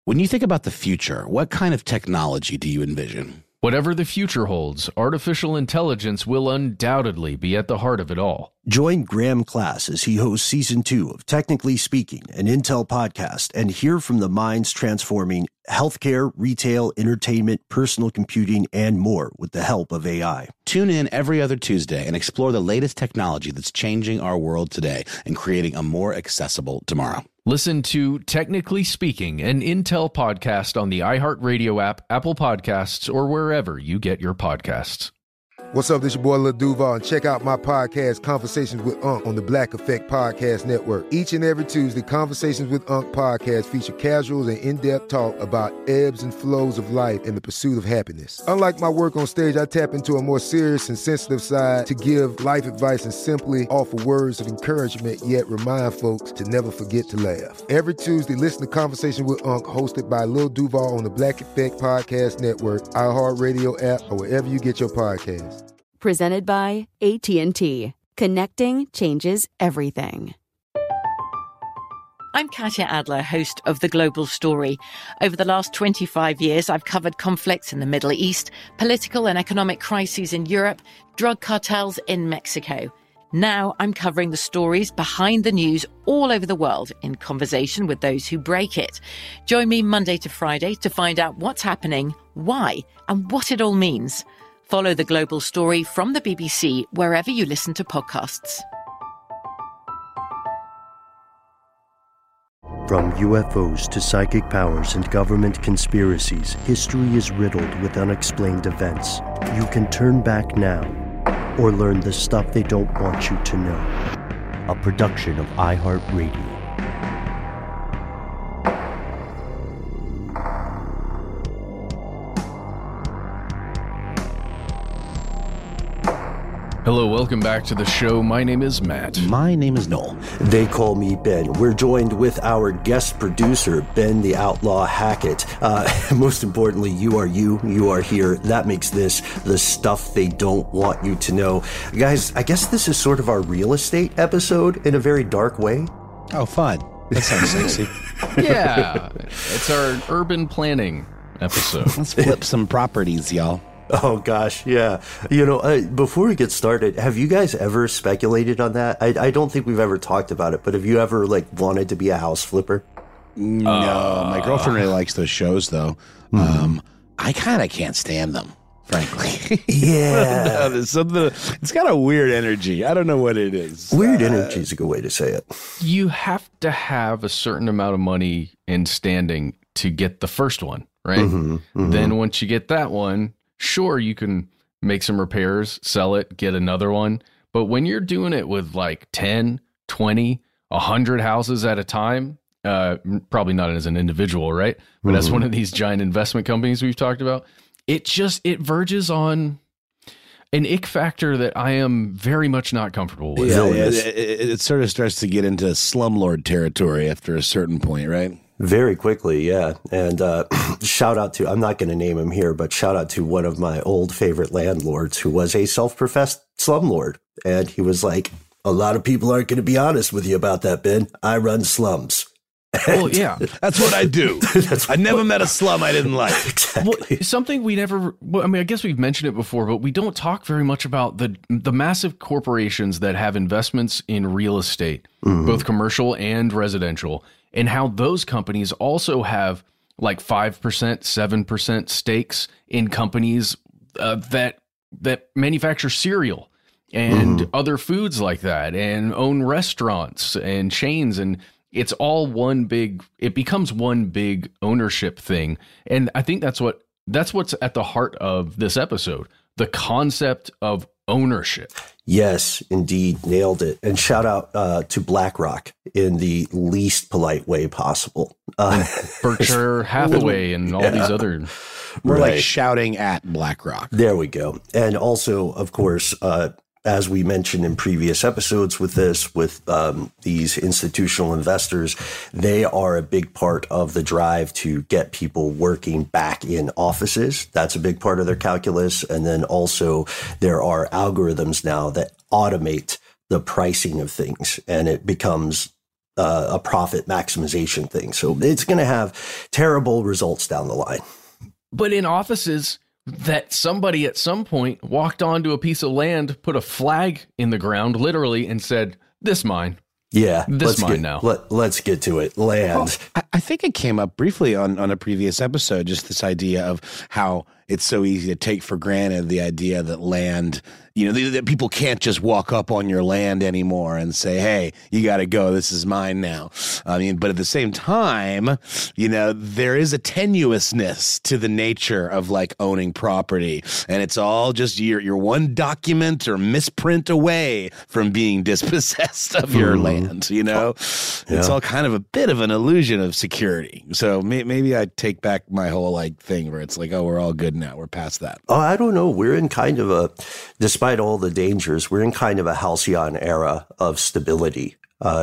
When you think about the future, what kind of technology do you envision? Whatever the future holds, artificial intelligence will undoubtedly be at the heart of it all. Join Graham Class as he hosts Season 2 of Technically Speaking, an Intel podcast, and hear from the minds transforming healthcare, retail, entertainment, personal computing, and more with the help of AI. Tune in every other Tuesday and explore the latest technology that's changing our world today and creating a more accessible tomorrow. Listen to Technically Speaking, an Intel podcast on the iHeartRadio app, Apple Podcasts, or wherever you get your podcasts. What's up, this your boy Lil Duval, and check out my podcast, Conversations with Unc, on the Black Effect Podcast Network. Each and every Tuesday, Conversations with Unc podcast feature casual and in-depth talk about ebbs and flows of life and the pursuit of happiness. Unlike my work on stage, I tap into a more serious and sensitive side to give life advice and simply offer words of encouragement, yet remind folks to never forget to laugh. Every Tuesday, listen to Conversation with Unc, hosted by Lil Duval on the Black Effect Podcast Network, iHeartRadio app, or wherever you get your podcasts. Presented by AT&T. Connecting changes everything. I'm Katya Adler, host of The Global Story. Over the last 25 years, I've covered conflicts in the Middle East, political and economic crises in Europe, drug cartels in Mexico. Now I'm covering the stories behind the news all over the world in conversation with those who break it. Join me Monday to Friday to find out what's happening, why, and what it all means. Follow The Global Story from the BBC wherever you listen to podcasts. From UFOs to psychic powers and government conspiracies, history is riddled with unexplained events. You can turn back now or learn the stuff they don't want you to know. A production of iHeartRadio. Hello, welcome back to the show. My name is Matt. My name is Noel. They call me Ben. We're joined with our guest producer, Ben the Outlaw Hackett. Most importantly, you are here. That makes this the stuff they don't want you to know. Guys, I guess this is sort of our real estate episode in a very dark way. Oh, fun. That sounds sexy. Yeah, it's our urban planning episode. Let's flip some properties, y'all. Oh, gosh, yeah. You know, before we get started, have you guys ever speculated on that? I don't think we've ever talked about it, but have you ever, wanted to be a house flipper? No, my girlfriend really likes those shows, though. I kind of can't stand them, frankly. Yeah. It's got a weird energy. I don't know what it is. Weird energy is a good way to say it. You have to have a certain amount of money in standing to get the first one, right? Then once you get that one, sure, you can make some repairs, sell it, get another one. But when you're doing it with 10, 20, 100 houses at a time, probably not as an individual, right? But as one of these giant investment companies we've talked about, it verges on an ick factor that I am very much not comfortable with. Yeah, it sort of starts to get into slumlord territory after a certain point, right? Very quickly, yeah. And shout out to, I'm not going to name him here, but shout out to one of my old favorite landlords who was a self-professed slumlord. And he was like, a lot of people aren't going to be honest with you about that, Ben. I run slums. Well, yeah, that's what I do. I never met a slum I didn't like. Exactly. Well, something we never, I mean, I guess we've mentioned it before, but we don't talk very much about the massive corporations that have investments in real estate, both commercial and residential, and how those companies also have 5%, 7% stakes in companies that manufacture cereal and other foods like that, and own restaurants and chains, and it's all it becomes one big ownership thing. And I think that's what's at the heart of this episode, the concept of ownership. Yes, indeed. Nailed it. And shout out to BlackRock in the least polite way possible. Berkshire Hathaway and all these other. We're like shouting at BlackRock. There we go. And also, of course, as we mentioned in previous episodes with these institutional investors, they are a big part of the drive to get people working back in offices. That's a big part of their calculus. And then also there are algorithms now that automate the pricing of things, and it becomes a profit maximization thing. So it's going to have terrible results down the line. But in offices that somebody at some point walked onto a piece of land, put a flag in the ground, literally, and said, "This mine." Yeah, now. Let's get to it. Land. Well, I think it came up briefly on a previous episode, just this idea of how it's so easy to take for granted the idea that land, that people can't just walk up on your land anymore and say, "Hey, you got to go. This is mine now." I mean, but at the same time, there is a tenuousness to the nature of like owning property, and it's all just you're one document or misprint away from being dispossessed of your land. It's all kind of a bit of an illusion of security. So maybe I take back my whole thing where it's like, oh, we're all good now. We're past that. Oh, I don't know. We're in kind of despite all the dangers, we're in kind of a halcyon era of stability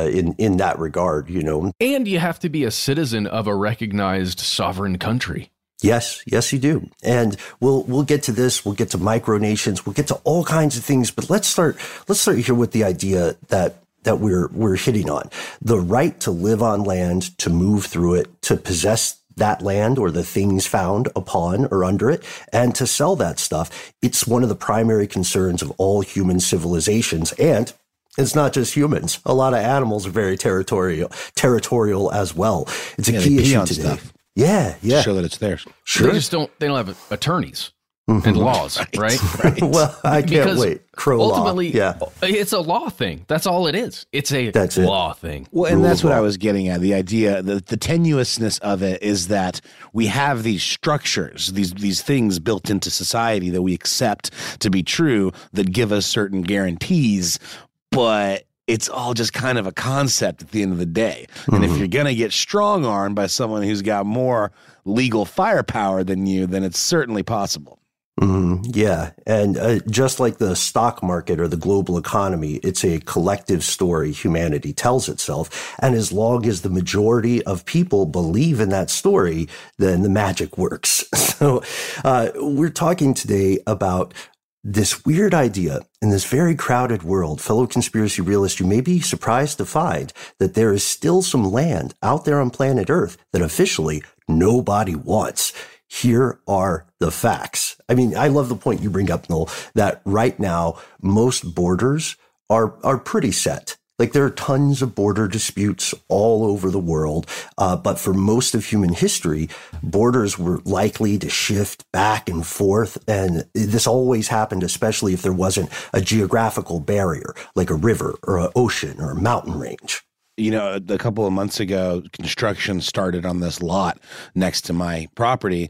in that regard, And you have to be a citizen of a recognized sovereign country. Yes, you do. And we'll get to this. We'll get to micronations. We'll get to all kinds of things. But let's start here with the idea that we're hitting on. The right to live on land, to move through it, to possess that land or the things found upon or under it, and to sell that stuff. It's one of the primary concerns of all human civilizations. And it's not just humans. A lot of animals are very territorial as well. It's a key issue today. Stuff. Yeah. Show that it's theirs. Sure. They don't have attorneys. And laws, right? Well, I can't wait. Crow ultimately, law. Yeah. It's a law thing. That's all it is. It's a law thing. Well, and that's what I was getting at. The idea, the tenuousness of it is that we have these structures, these things built into society that we accept to be true that give us certain guarantees, but it's all just kind of a concept at the end of the day. And if you're going to get strong-armed by someone who's got more legal firepower than you, then it's certainly possible. Yeah. And just like the stock market or the global economy, it's a collective story humanity tells itself. And as long as the majority of people believe in that story, then the magic works. So we're talking today about this weird idea in this very crowded world. Fellow conspiracy realists, you may be surprised to find that there is still some land out there on planet Earth that officially nobody wants. Here are the facts. I mean, I love the point you bring up, Noel, that right now, most borders are pretty set. Like there are tons of border disputes all over the world. But for most of human history, borders were likely to shift back and forth. And this always happened, especially if there wasn't a geographical barrier, like a river or an ocean or a mountain range. A couple of months ago, construction started on this lot next to my property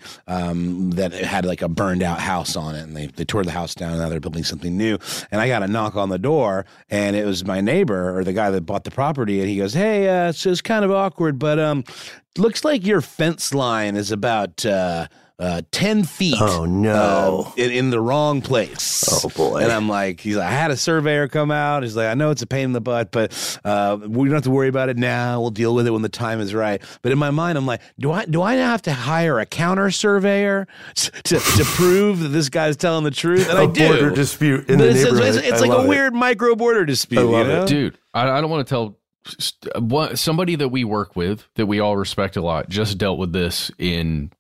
that had like a burned out house on it. And they tore the house down and now they're building something new. And I got a knock on the door and it was my neighbor or the guy that bought the property. And he goes, "Hey, it's kind of awkward, but looks like your fence line is about 10 feet. Oh, no. In the wrong place." Oh, boy. And I'm like, I had a surveyor come out. He's like, "I know it's a pain in the butt, but we don't have to worry about it now. We'll deal with it when the time is right." But in my mind, I'm like, do I now have to hire a counter surveyor to prove that this guy's telling the truth? And I do. Border dispute in the neighborhood. It's like a weird micro border dispute. I love it. Dude, I don't want to tell somebody that we work with that we all respect a lot just dealt with this in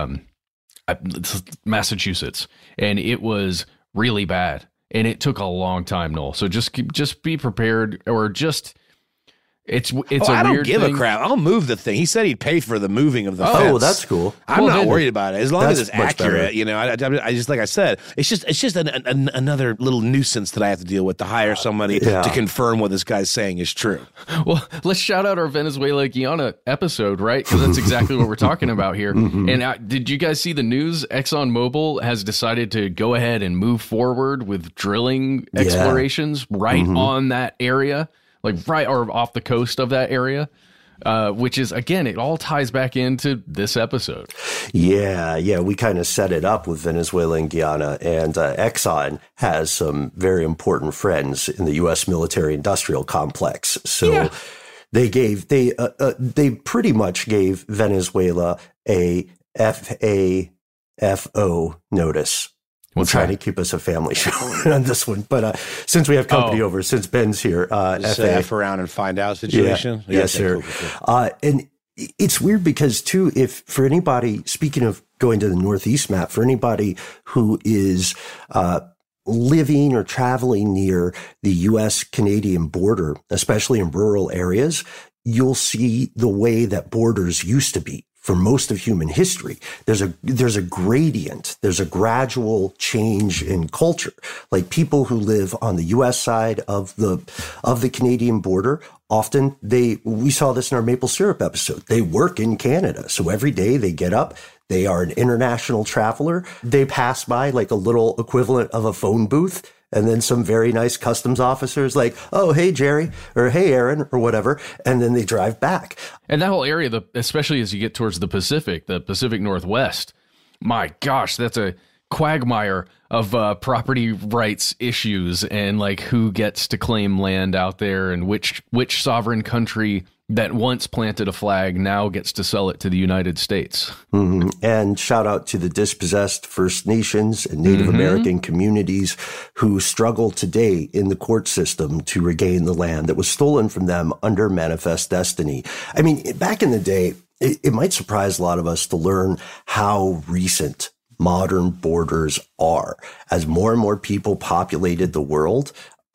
Massachusetts, and it was really bad, and it took a long time, Noel. So just be prepared, or just it's I don't weird give thing. a crap. I'll move the thing. He said he'd pay for the moving of the fence. Oh, that's cool. I'm not worried about it as long as it's much accurate. better. I just like I said, it's just another little nuisance that I have to deal with to hire somebody to confirm what this guy's saying is true. Well, let's shout out our Venezuela Guyana episode, right? Because that's exactly what we're talking about here. And did you guys see the news? ExxonMobil has decided to go ahead and move forward with drilling explorations right on that area, like right or off the coast of that area. Which is, again, it all ties back into this episode. Yeah. We kind of set it up with Venezuela and Guyana, and Exxon has some very important friends in the U.S. military-industrial complex. So they pretty much gave Venezuela a FAFO notice. I'm trying to keep us a family show on this one. But since we have company over, since Ben's here, F around and find out situation. Yeah, yes, sir. Cool. And it's weird because, too, if for anybody, speaking of going to the Northeast map, for anybody who is living or traveling near the U.S.-Canadian border, especially in rural areas, you'll see the way that borders used to be. For most of human history, there's a gradient, there's a gradual change in culture. Like people who live on the U.S. side of the Canadian border, often we saw this in our maple syrup episode. They work in Canada, so every day they get up. They are an international traveler. They pass by like a little equivalent of a phone booth. And then some very nice customs officers like, oh, hey, Jerry, or hey, Aaron, or whatever. And then they drive back. And that whole area, especially as you get towards the Pacific Northwest, my gosh, that's a quagmire of property rights issues and like who gets to claim land out there and which sovereign country that once planted a flag now gets to sell it to the United States. Mm-hmm. And shout out to the dispossessed First Nations and Native American communities who struggle today in the court system to regain the land that was stolen from them under manifest destiny. I mean, back in the day, it might surprise a lot of us to learn how recent modern borders are. As more and more people populated the world,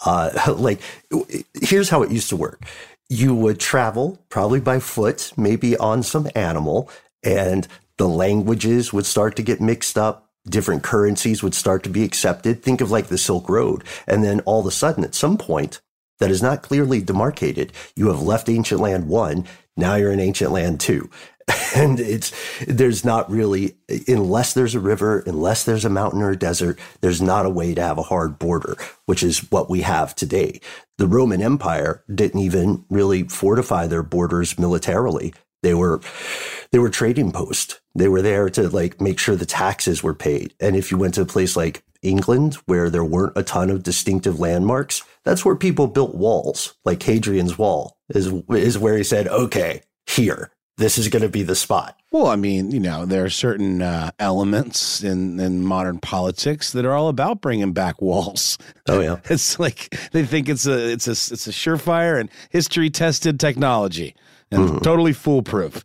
here's how it used to work. You would travel probably by foot, maybe on some animal, and the languages would start to get mixed up. Different currencies would start to be accepted. Think of like the Silk Road. And then all of a sudden, at some point that is not clearly demarcated, you have left Ancient Land 1. Now you're in Ancient Land 2. And there's not really, unless there's a river, unless there's a mountain or a desert, there's not a way to have a hard border, which is what we have today. The Roman Empire didn't even really fortify their borders militarily. They were trading posts. They were there to like make sure the taxes were paid. And if you went to a place like England, where there weren't a ton of distinctive landmarks, that's where people built walls. Like Hadrian's Wall is where he said, okay, here. This is going to be the spot. Well, I mean, there are certain elements in modern politics that are all about bringing back walls. Oh yeah, it's like they think it's a surefire and history tested technology and totally foolproof.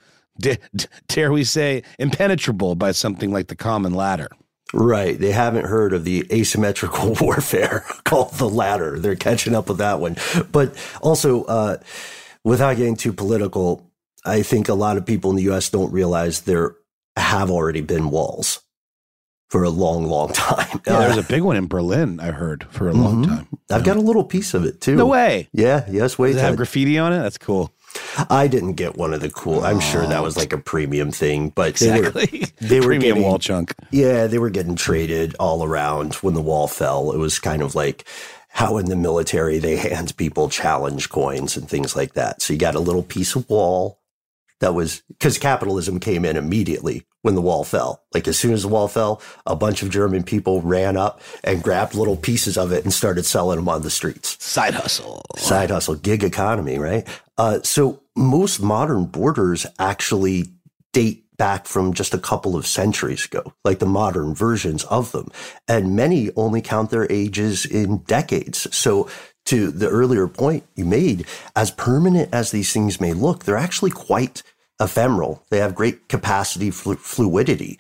Dare we say impenetrable by something like the common ladder? Right. They haven't heard of the asymmetrical warfare called the ladder. They're catching up with that one. But also, without getting too political, I think a lot of people in the U.S. don't realize there have already been walls for a long, long time. Yeah, there's a big one in Berlin, I heard, for a long time. I've got a little piece of it, too. No way. Yeah, yes, wait. Does it have graffiti on it? That's cool. I didn't get one of the cool. I'm sure that was like a premium thing, but exactly. they were premium getting, wall chunk. Yeah, they were getting traded all around when the wall fell. It was kind of like how in the military they hand people challenge coins and things like that. So you got a little piece of wall. That was because capitalism came in immediately when the wall fell. Like as soon as the wall fell, a bunch of German people ran up and grabbed little pieces of it and started selling them on the streets. Side hustle, gig economy, right? So most modern borders actually date back from just a couple of centuries ago, like the modern versions of them. And many only count their ages in decades. So to the earlier point you made, as permanent as these things may look, they're actually quite ephemeral. They have great capacity for fluidity.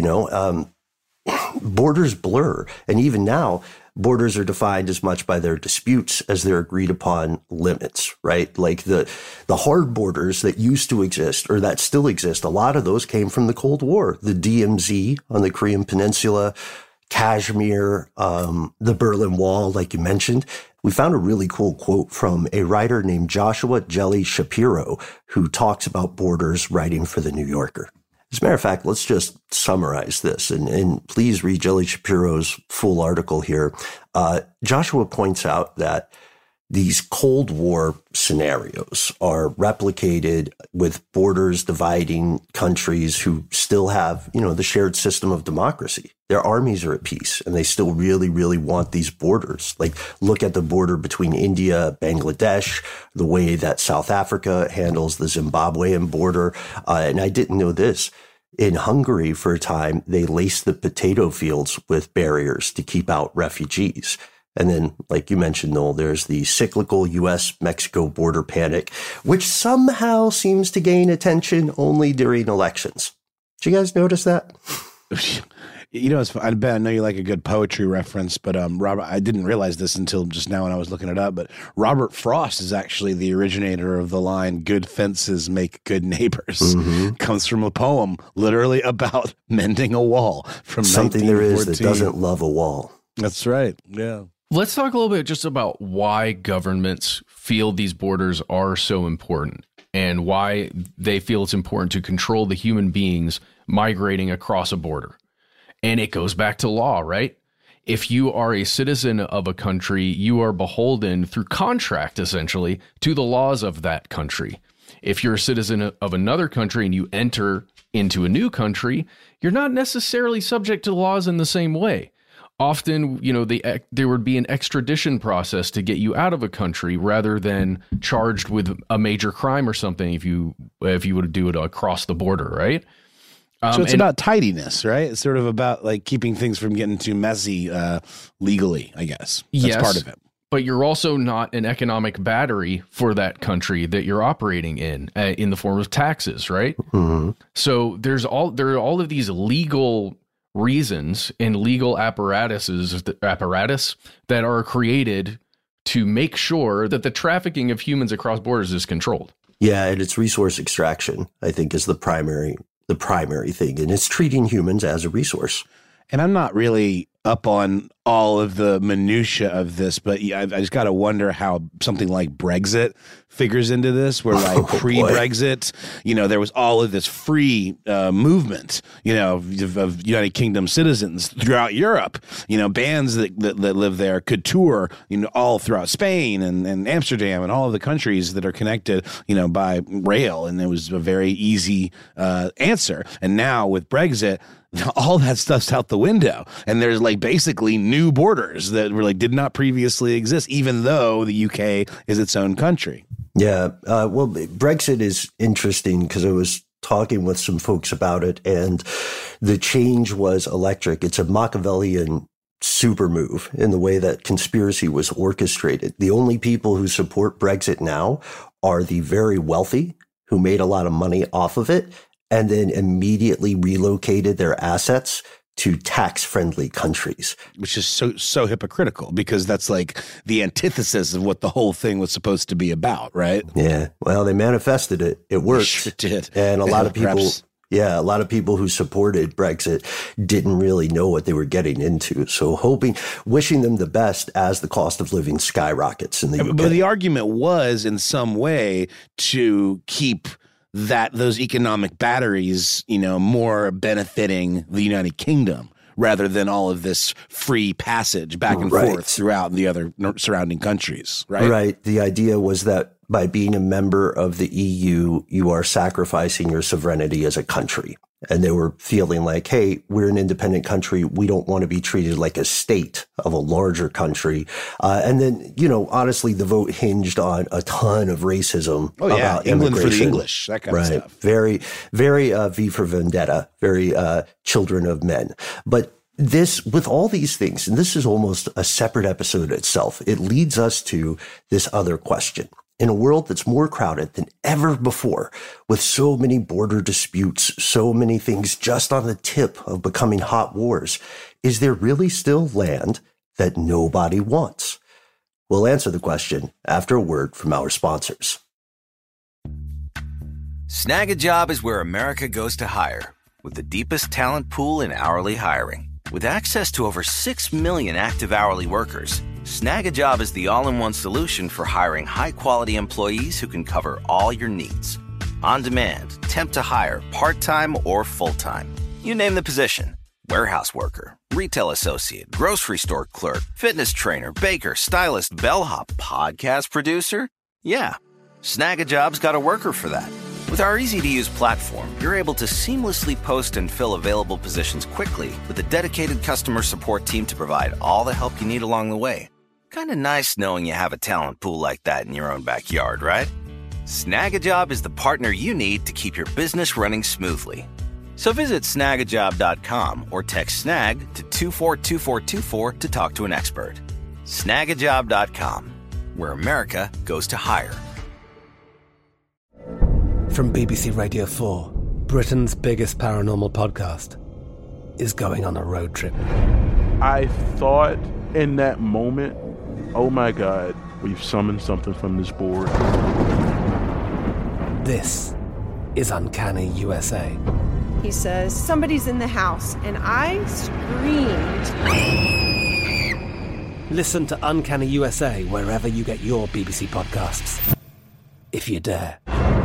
Borders blur. And even now, borders are defined as much by their disputes as their agreed upon limits, right? Like the hard borders that used to exist or that still exist, a lot of those came from the Cold War. The DMZ on the Korean Peninsula, Kashmir, the Berlin Wall, like you mentioned. We found a really cool quote from a writer named Joshua Jelly Shapiro, who talks about borders writing for the New Yorker. As a matter of fact, let's just summarize this and please read Jelly Shapiro's full article here. Joshua points out that these Cold War scenarios are replicated with borders dividing countries who still have, the shared system of democracy. Their armies are at peace and they still really, really want these borders. Like look at the border between India, Bangladesh, the way that South Africa handles the Zimbabwean border. And I didn't know this. In Hungary, for a time, they laced the potato fields with barriers to keep out refugees. And then, like you mentioned, Noel, there's the cyclical U.S.-Mexico border panic, which somehow seems to gain attention only during elections. Did you guys notice that? You know, I know you like a good poetry reference, but Robert, I didn't realize this until just now when I was looking it up, but Robert Frost is actually the originator of the line, "Good fences make good neighbors." Mm-hmm. Comes from a poem literally about mending a wall from something there is that doesn't love a wall. That's right. Yeah. Let's talk a little bit just about why governments feel these borders are so important and why they feel it's important to control the human beings migrating across a border. And it goes back to law, right? If you are a citizen of a country, you are beholden through contract, essentially, to the laws of that country. If you're a citizen of another country and you enter into a new country, you're not necessarily subject to laws in the same way. Often, you know, there would be an extradition process to get you out of a country rather than charged with a major crime or something if you would do it across the border, right? So it's about tidiness, right? It's sort of about like keeping things from getting too messy legally, I guess. That's part of it. But you're also not an economic battery for that country that you're operating in the form of taxes, right? Mm-hmm. So there are all of these legal reasons and legal apparatus that are created to make sure that the trafficking of humans across borders is controlled. Yeah, and it's resource extraction, I think, is the primary thing, and it's treating humans as a resource. And I'm not really up on all of the minutia of this, but I just got to wonder how something like Brexit figures into this, where like pre-Brexit, you know, there was all of this free movement, you know, of United Kingdom citizens throughout Europe. You know, bands that live there could tour, you know, all throughout Spain and Amsterdam and all of the countries that are connected, you know, by rail. And it was a very easy answer. And now with Brexit, all that stuff's out the window, and there's like basically new borders that were like did not previously exist, even though the UK is its own country. Yeah, well, Brexit is interesting because I was talking with some folks about it, and the change was electric. It's a Machiavellian super move in the way that conspiracy was orchestrated. The only people who support Brexit now are the very wealthy who made a lot of money off of it, and then immediately relocated their assets to tax-friendly countries. Which is so hypocritical, because that's like the antithesis of what the whole thing was supposed to be about, right? Yeah. Well, they manifested it. It worked. Sure did. And a lot of people who supported Brexit didn't really know what they were getting into. So wishing them the best as the cost of living skyrockets in the UK. But the argument was in some way to keep those economic batteries, you know, more benefiting the United Kingdom rather than all of this free passage back and forth throughout the other surrounding countries, right? Right. The idea was that by being a member of the EU, you are sacrificing your sovereignty as a country. And they were feeling like, hey, we're an independent country. We don't want to be treated like a state of a larger country. And then, you know, honestly, the vote hinged on a ton of racism about England immigration. For the English, that kind of stuff. Very, very V for Vendetta, very children of men. But this, with all these things, and this is almost a separate episode itself, it leads us to this other question. In a world that's more crowded than ever before, with so many border disputes, so many things just on the tip of becoming hot wars, is there really still land that nobody wants? We'll answer the question after a word from our sponsors. Snag a Job is where America goes to hire, with the deepest talent pool in hourly hiring. With access to over 6 million active hourly workers, Snag a Job is the all-in-one solution for hiring high-quality employees who can cover all your needs. On demand, temp to hire, part-time or full-time. You name the position. Warehouse worker, retail associate, grocery store clerk, fitness trainer, baker, stylist, bellhop, podcast producer. Yeah, Snag a Job's got a worker for that. With our easy-to-use platform, you're able to seamlessly post and fill available positions quickly with a dedicated customer support team to provide all the help you need along the way. Kind of nice knowing you have a talent pool like that in your own backyard, right? Snag a Job is the partner you need to keep your business running smoothly. So visit snagajob.com or text snag to 242424 to talk to an expert. Snagajob.com, where America goes to hire. From BBC Radio 4, Britain's biggest paranormal podcast is going on a road trip. I thought in that moment, oh my God, we've summoned something from this board. This is Uncanny USA. He says, somebody's in the house, and I screamed. Listen to Uncanny USA wherever you get your BBC podcasts, if you dare.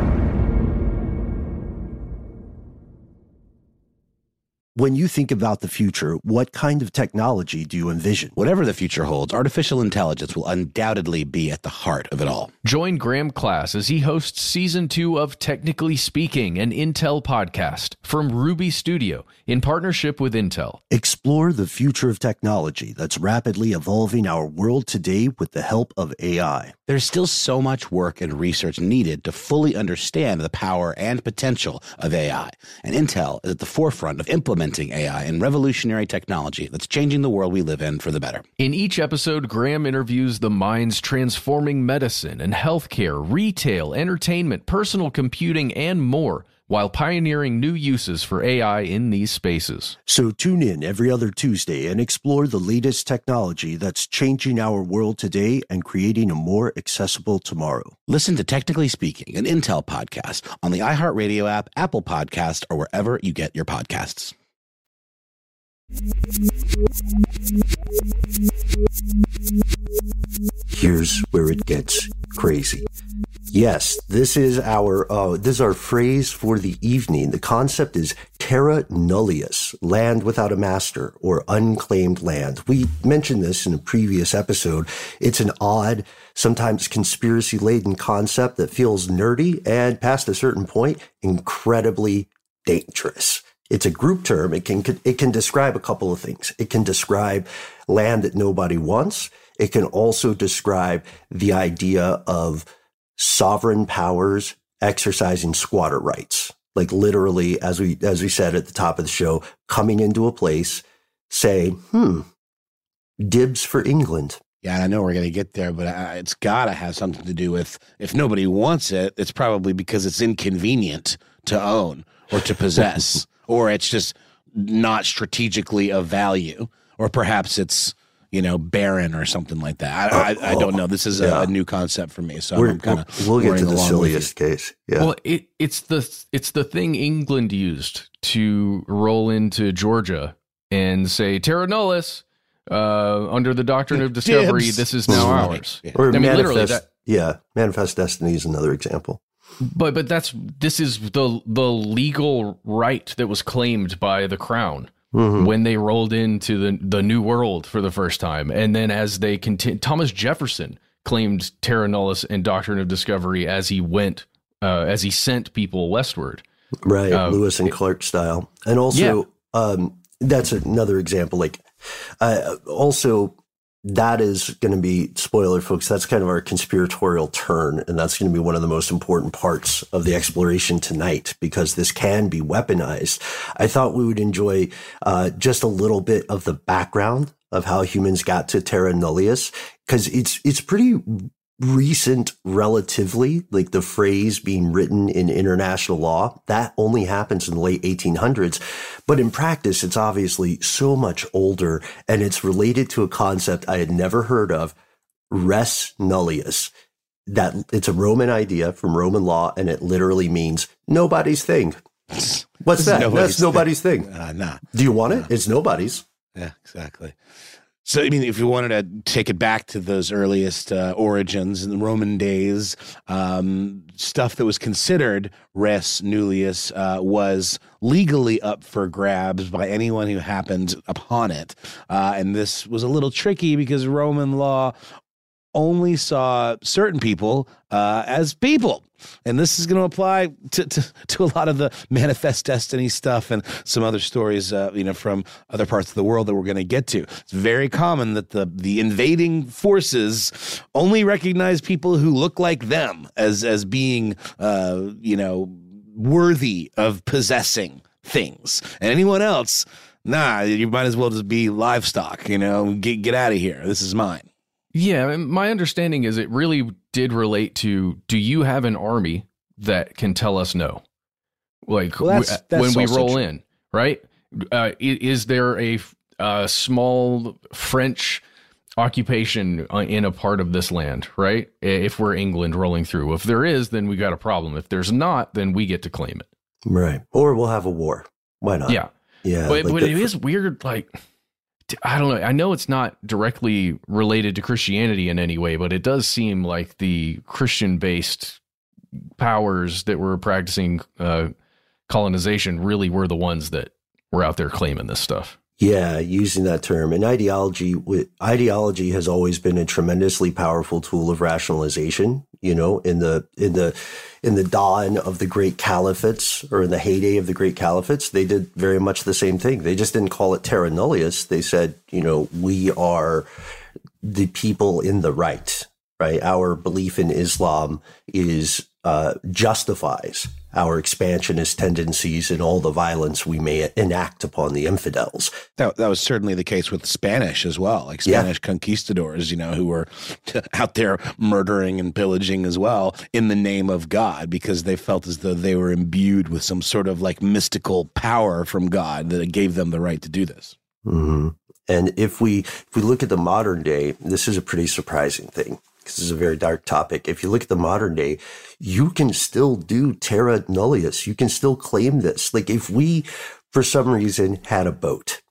When you think about the future, what kind of technology do you envision? Whatever the future holds, artificial intelligence will undoubtedly be at the heart of it all. Join Graham Class as he hosts Season 2 of Technically Speaking, an Intel podcast from Ruby Studio in partnership with Intel. Explore the future of technology that's rapidly evolving our world today with the help of AI. There's still so much work and research needed to fully understand the power and potential of AI. And Intel is at the forefront of implementing AI and revolutionary technology that's changing the world we live in for the better. In each episode, Graham interviews the minds transforming medicine and healthcare, retail, entertainment, personal computing, and more, while pioneering new uses for AI in these spaces. So tune in every other Tuesday and explore the latest technology that's changing our world today and creating a more accessible tomorrow. Listen to Technically Speaking, an Intel podcast on the iHeartRadio app, Apple Podcast, or wherever you get your podcasts. Here's where it gets crazy. Yes, this is our phrase for the evening. The concept is terra nullius, land without a master, or unclaimed land. We mentioned this in a previous episode. It's an odd, sometimes conspiracy-laden concept that feels nerdy and, past a certain point, incredibly dangerous. It's a group term. It can describe a couple of things. It can describe land that nobody wants. It can also describe the idea of sovereign powers exercising squatter rights. Like literally, as we said at the top of the show, coming into a place, say, dibs for England. Yeah, and I know we're going to get there, but it's got to have something to do with, if nobody wants it, it's probably because it's inconvenient to own or to possess, or it's just not strategically of value, or perhaps it's, barren or something like that. I don't know. This is a new concept for me, so I'm kind of we'll get to the silliest case. Yeah. Well, it's the thing England used to roll into Georgia and say terra nullius under the doctrine of discovery. Dibs. This is now ours. Yeah. Or literally that. Yeah, Manifest Destiny is another example. But this is the legal right that was claimed by the crown. Mm-hmm. When they rolled into the New World for the first time. And then as they continued, Thomas Jefferson claimed terra nullius and doctrine of discovery as he as he sent people westward. Right, Lewis and Clark style. And also, that's another example. Also, that is going to be, spoiler folks, that's kind of our conspiratorial turn. And that's going to be one of the most important parts of the exploration tonight, because this can be weaponized. I thought we would enjoy just a little bit of the background of how humans got to terra nullius, because it's pretty recent relatively, like the phrase being written in international law. That only happens in the late 1800s. But in practice, it's obviously so much older, and it's related to a concept I had never heard of, res nullius. That it's a Roman idea from Roman law, and it literally means nobody's thing. What's that? That's nobody's thing. Nah. Do you want it? It's nobody's. Yeah, exactly. So, I mean, if you wanted to take it back to those earliest origins in the Roman days, stuff that was considered res nullius was legally up for grabs by anyone who happened upon it. And this was a little tricky because Roman law only saw certain people as people. And this is going to apply to a lot of the Manifest Destiny stuff and some other stories, from other parts of the world that we're going to get to. It's very common that the invading forces only recognize people who look like them as being, worthy of possessing things. And anyone else, nah, you might as well just be livestock, get out of here. This is mine. Yeah, my understanding is it really did relate to, do you have an army that can tell us no? Like, that's when we roll in, right? Is there a small French occupation in a part of this land, right? If we're England rolling through. If there is, then we got a problem. If there's not, then we get to claim it. Right. Or we'll have a war. Why not? Yeah. Yeah. But it is weird, like, I don't know. I know it's not directly related to Christianity in any way, but it does seem like the Christian-based powers that were practicing colonization really were the ones that were out there claiming this stuff. Yeah, using that term. And ideology has always been a tremendously powerful tool of rationalization. In the dawn of the great caliphates, or in the heyday of the great caliphates, they did very much the same thing. They just didn't call it terra nullius. They said, we are the people in the right. Our belief in Islam justifies our expansionist tendencies and all the violence we may enact upon the infidels. That was certainly the case with Spanish as well, like Spanish conquistadors, who were out there murdering and pillaging as well in the name of God, because they felt as though they were imbued with some sort of like mystical power from God that gave them the right to do this. Mm-hmm. And if we look at the modern day, this is a pretty surprising thing. This is a very dark topic. If you look at the modern day, you can still do terra nullius. You can still claim this. Like if we, for some reason, had a boat,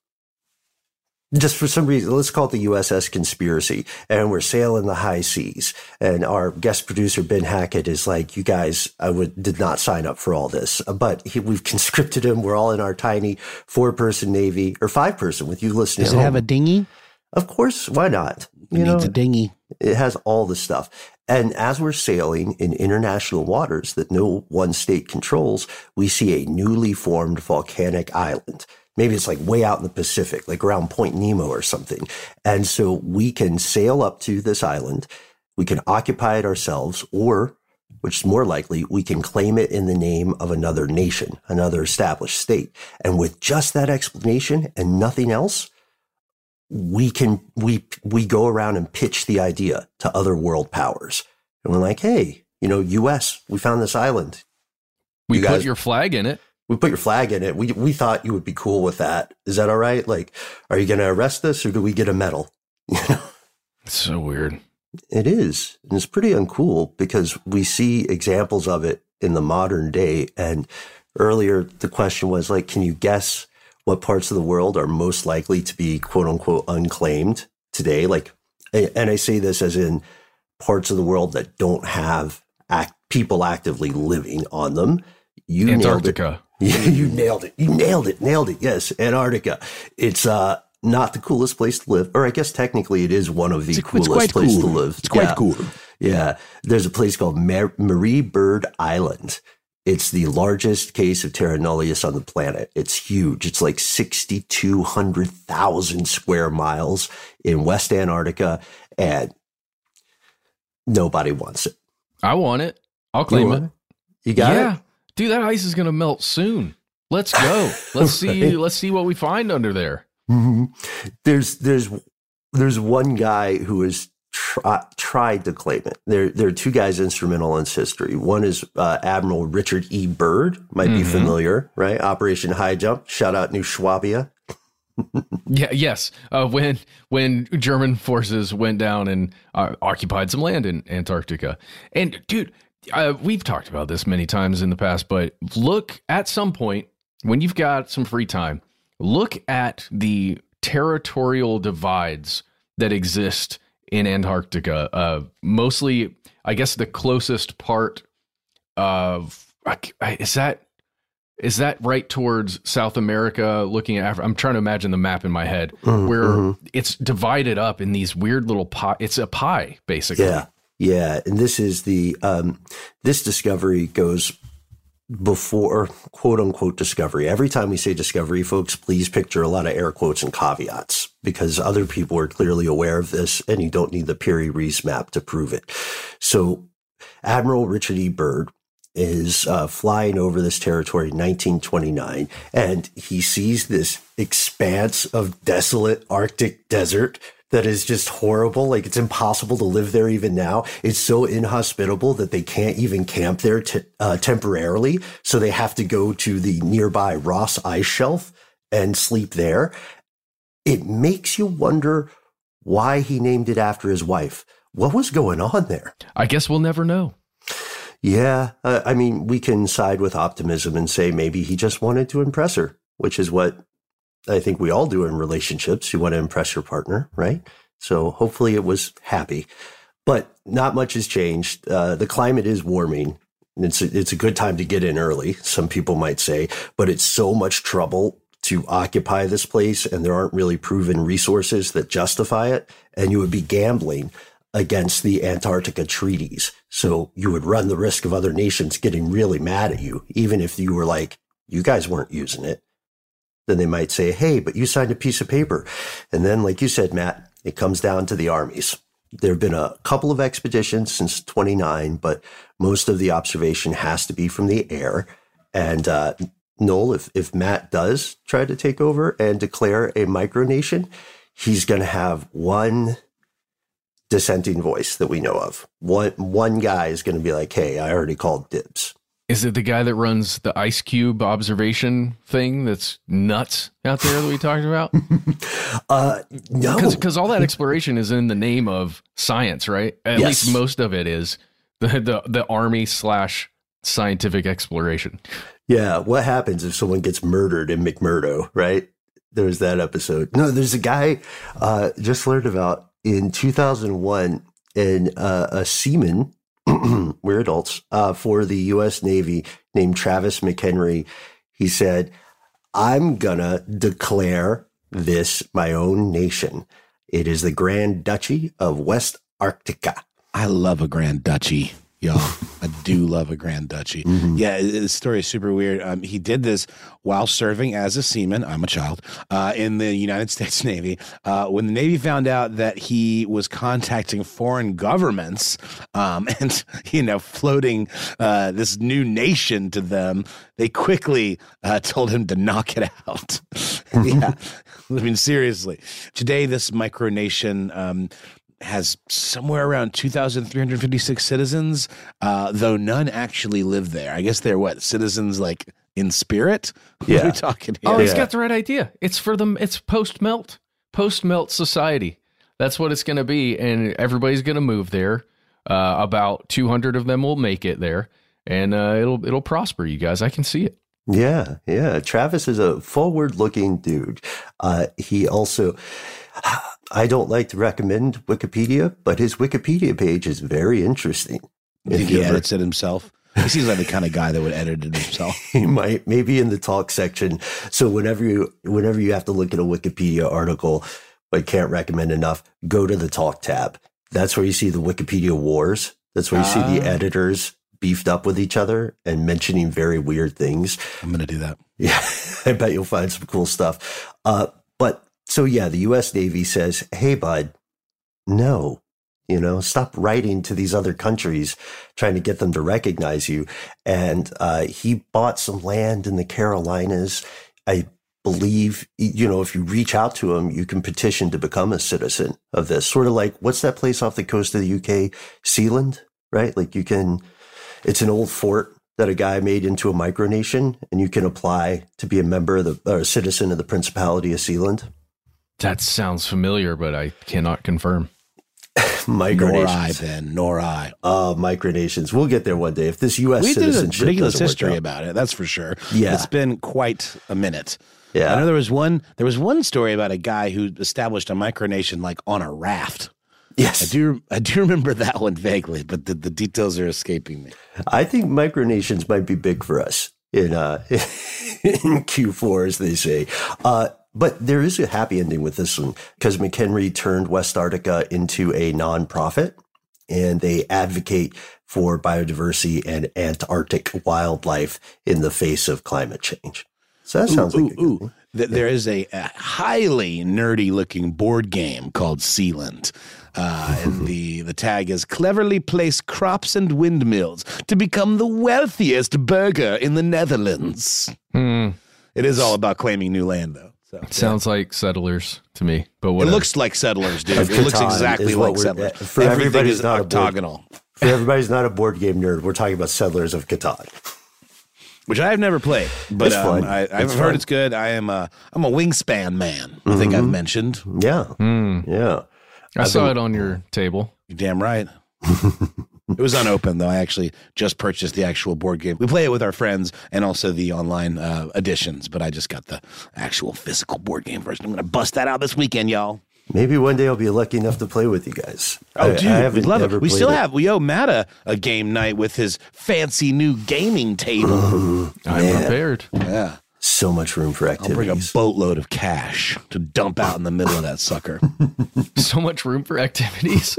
just for some reason, let's call it the USS Conspiracy, and we're sailing the high seas, and our guest producer, Ben Hackett, is like, you guys, did not sign up for all this, but we've conscripted him. We're all in our tiny 4-person Navy, or 5-person with you listening. Does it have a dinghy? Of course. Why not? It needs a dinghy. It has all the stuff. And as we're sailing in international waters that no one state controls, we see a newly formed volcanic island. Maybe it's like way out in the Pacific, like around Point Nemo or something. And so we can sail up to this island. We can occupy it ourselves, or, which is more likely, we can claim it in the name of another nation, another established state. And with just that explanation and nothing else, we go around and pitch the idea to other world powers. And we're like, hey, US, we found this island. We put your flag in it. We put your flag in it. We thought you would be cool with that. Is that all right? Like, are you going to arrest us, or do we get a medal? It's so weird. It is. And it's pretty uncool, because we see examples of it in the modern day. And earlier, the question was like, can you guess what parts of the world are most likely to be quote unquote unclaimed today? Like, and I say this as in parts of the world that don't have people actively living on them. Antarctica. You nailed it. You nailed it. Yes. Antarctica. It's, not the coolest place to live, or I guess technically it is one of the coolest places to live. It's quite cool. Yeah. There's a place called Marie Byrd Island. It's the largest case of terra nullius on the planet. It's huge. It's like 6,200,000 square miles in West Antarctica, and nobody wants it. I want it. I'll claim it. You got it? Dude, that ice is going to melt soon. Let's go. Let's see. Let's see what we find under there. Mm-hmm. There's one guy who has tried to claim it. There are 2 guys instrumental in its history. One is Admiral Richard E. Byrd, might be familiar, right? Operation High Jump. Shout out New Schwabia. Yes. When German forces went down and occupied some land in Antarctica. And dude, we've talked about this many times in the past, but look at some point when you've got some free time, look at the territorial divides that exist in Antarctica. Mostly, I guess the closest part of is that right towards South America, looking at Africa? I'm trying to imagine the map in my head where it's divided up in these weird little pie. It's a pie, basically. Yeah. And this is this discovery goes before quote unquote discovery. Every time we say discovery, folks, please picture a lot of air quotes and caveats, because other people are clearly aware of this, and you don't need the Peary-Rees map to prove it. So Admiral Richard E. Byrd is flying over this territory in 1929, and he sees this expanse of desolate Arctic desert that is just horrible. Like, it's impossible to live there even now. It's so inhospitable that they can't even camp there temporarily. So they have to go to the nearby Ross Ice Shelf and sleep there. It makes you wonder why he named it after his wife. What was going on there? I guess we'll never know. Yeah. I mean, we can side with optimism and say maybe he just wanted to impress her, which is what I think we all do in relationships. You want to impress your partner, right? So hopefully it was happy, but not much has changed. The climate is warming. It's a good time to get in early, some people might say, but it's so much trouble to occupy this place, and there aren't really proven resources that justify it. And you would be gambling against the Antarctica treaties. So you would run the risk of other nations getting really mad at you, even if you were like, you guys weren't using it. Then they might say, hey, but you signed a piece of paper. And then, like you said, Matt, it comes down to the armies. There have been a couple of expeditions since 29, but most of the observation has to be from the air. And Noel, if Matt does try to take over and declare a micronation, he's going to have one dissenting voice that we know of. One guy is going to be like, hey, I already called dibs. Is it the guy that runs the Ice Cube observation thing that's nuts out there that we talked about? No. Because all that exploration is in the name of science, right? At least most of it is the Army / scientific exploration. Yeah. What happens if someone gets murdered in McMurdo, right? There's that episode. No, there's a guy just learned about in 2001, and a seaman, we're adults, for the U.S. Navy named Travis McHenry. He said, I'm going to declare this my own nation. It is the Grand Duchy of West Arctica. I love a Grand Duchy, y'all. I do love a Grand Duchy. Mm-hmm. Yeah, the story is super weird. He did this while serving as a seaman. I'm a child in the United States Navy. When the Navy found out that he was contacting foreign governments and floating this new nation to them, they quickly told him to knock it out. Yeah, I mean, seriously. Today, this micronation has somewhere around 2,356 citizens, though none actually live there. I guess they're citizens like in spirit? Yeah. What are we talking here? Oh, he's got the right idea. It's for them. It's post-melt society. That's what it's going to be. And everybody's going to move there. About 200 of them will make it there, and it'll prosper, you guys. I can see it. Yeah. Travis is a forward-looking dude. He also, I don't like to recommend Wikipedia, but his Wikipedia page is very interesting. He edits it himself. He seems like the kind of guy that would edit it himself. He might, maybe in the talk section. So whenever you have to look at a Wikipedia article, but can't recommend enough, go to the talk tab. That's where you see the Wikipedia wars. That's where you see the editors beefed up with each other and mentioning very weird things. I'm going to do that. Yeah, I bet you'll find some cool stuff. So the U.S. Navy says, hey, bud, no, stop writing to these other countries, trying to get them to recognize you. And he bought some land in the Carolinas. I believe, if you reach out to him, you can petition to become a citizen of this. Sort of like, what's that place off the coast of the UK? Sealand, right? Like it's an old fort that a guy made into a micronation, and you can apply to be a member of a citizen of the Principality of Sealand. That sounds familiar, but I cannot confirm. Micronations. Nor I. Micronations. We'll get there one day. If this U.S. citizenship, we did a ridiculous doesn't work history out. about it. That's for sure. Yeah, it's been quite a minute. Yeah, I know there was one story about a guy who established a micronation like on a raft. Yes, I do remember that one vaguely, but the details are escaping me. I think micronations might be big for us in Q4, as they say. But there is a happy ending with this one, because McHenry turned West Arctica into a nonprofit, and they advocate for biodiversity and Antarctic wildlife in the face of climate change. So that sounds like a good thing. There is a highly nerdy-looking board game called Sealand. And the tag is cleverly place crops and windmills to become the wealthiest burger in the Netherlands. It is all about claiming new land, though. So, Sounds like Settlers to me, but what it looks like Settlers, dude. It looks exactly like Settlers. For Everything everybody's is not octagonal. For everybody's not a board game nerd, we're talking about Settlers of Catan. Which I have never played, but It's fun. I've heard it's good. I'm a Wingspan man. I think I've mentioned. Yeah. Yeah. I saw it on your table. You're damn right. It was unopened, though. I actually just purchased the actual board game. We play it with our friends and also the online editions, but I just got the actual physical board game version. I'm going to bust that out this weekend, y'all. Maybe one day I'll be lucky enough to play with you guys. Oh, dude, we'd love it. never We played still it. have, we owe Matt a game night with his fancy new gaming table. I'm prepared. Yeah. So much room for I'll bring a activities. boatload of cash to dump out in the middle of that sucker. So much room for activities.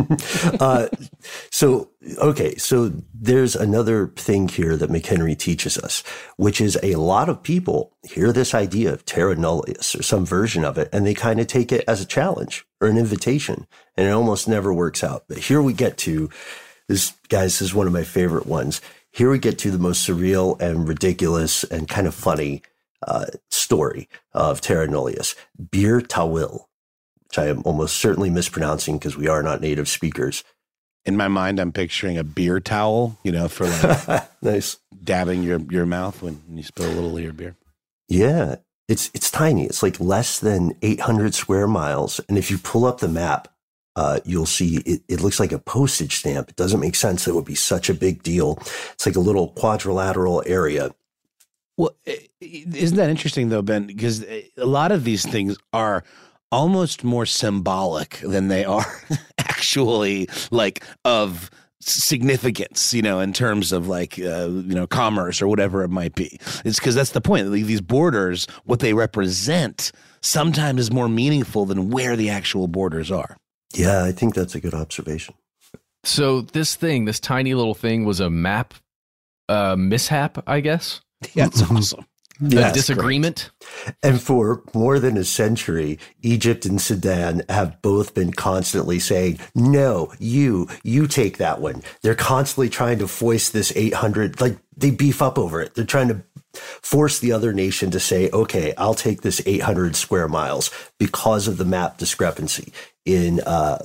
So there's another thing here that McHenry teaches us, which is a lot of people hear this idea of terra nullius or some version of it, and they kind of take it as a challenge or an invitation, and it almost never works out. But here we get to this, guys, this is one of my favorite ones. Here we get to the most surreal and ridiculous and kind of funny story of terra nullius, Bir Tawil, which I am almost certainly mispronouncing because we are not native speakers. In my mind, I'm picturing a beer towel, for like Nice. dabbing your mouth when you spill a little of your beer. Yeah, it's tiny. It's like less than 800 square miles. And if you pull up the map, you'll see it looks like a postage stamp. It doesn't make sense that it would be such a big deal. It's like a little quadrilateral area. Well, isn't that interesting, though, Ben? Because a lot of these things are almost more symbolic than they are actually like of significance, in terms of like, commerce or whatever it might be. It's because that's the point. These borders, what they represent sometimes is more meaningful than where the actual borders are. Yeah, I think that's a good observation. So this tiny little thing was a map mishap, I guess. Yeah, it's awesome. A disagreement. And for more than a century, Egypt and Sudan have both been constantly saying, no, you take that one. They're constantly trying to foist this 800, like they beef up over it. They're trying to force the other nation to say, okay, I'll take this 800 square miles because of the map discrepancy. In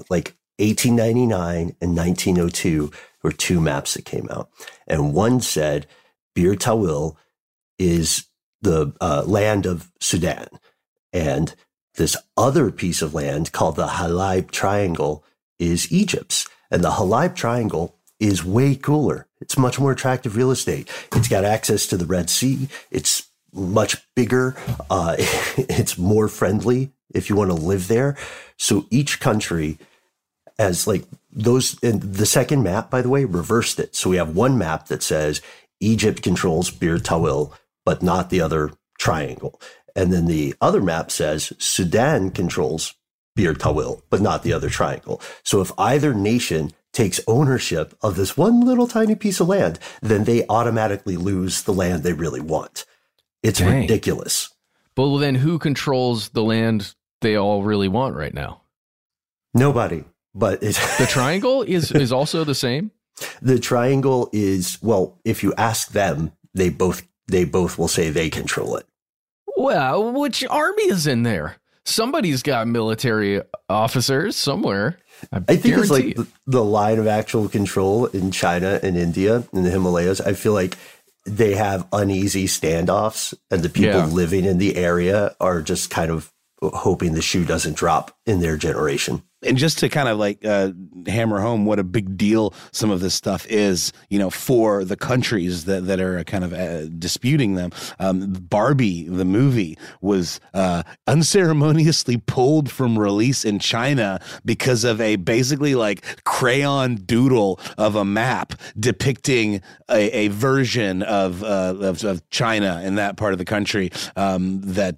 1899 and 1902 were two maps that came out. And one said Bir Tawil is the land of Sudan. And this other piece of land called the Halaib Triangle is Egypt's. And the Halaib Triangle is way cooler. It's much more attractive real estate. It's got access to the Red Sea. It's much bigger. It's more friendly if you want to live there. So each country has like those, and the second map, by the way, reversed it. So we have one map that says Egypt controls Bir Tawil, but not the other triangle. And then the other map says Sudan controls Bir Tawil, but not the other triangle. So if either nation takes ownership of this one little tiny piece of land, then they automatically lose the land they really want. It's ridiculous. But well, then who controls the land they all really want right now? Nobody. But the triangle is also the same. The triangle is, well, if you ask them, they both will say they control it. Well, which army is in there? Somebody's got military officers somewhere. I think it's like the line of actual control in China and India in the Himalayas. I feel like they have uneasy standoffs, and the people living in the area are just kind of hoping the shoe doesn't drop in their generation. And just to kind of like hammer home what a big deal some of this stuff is, for the countries that are kind of disputing them. Barbie, the movie, was unceremoniously pulled from release in China because of a basically like crayon doodle of a map depicting a version of China in that part of the country that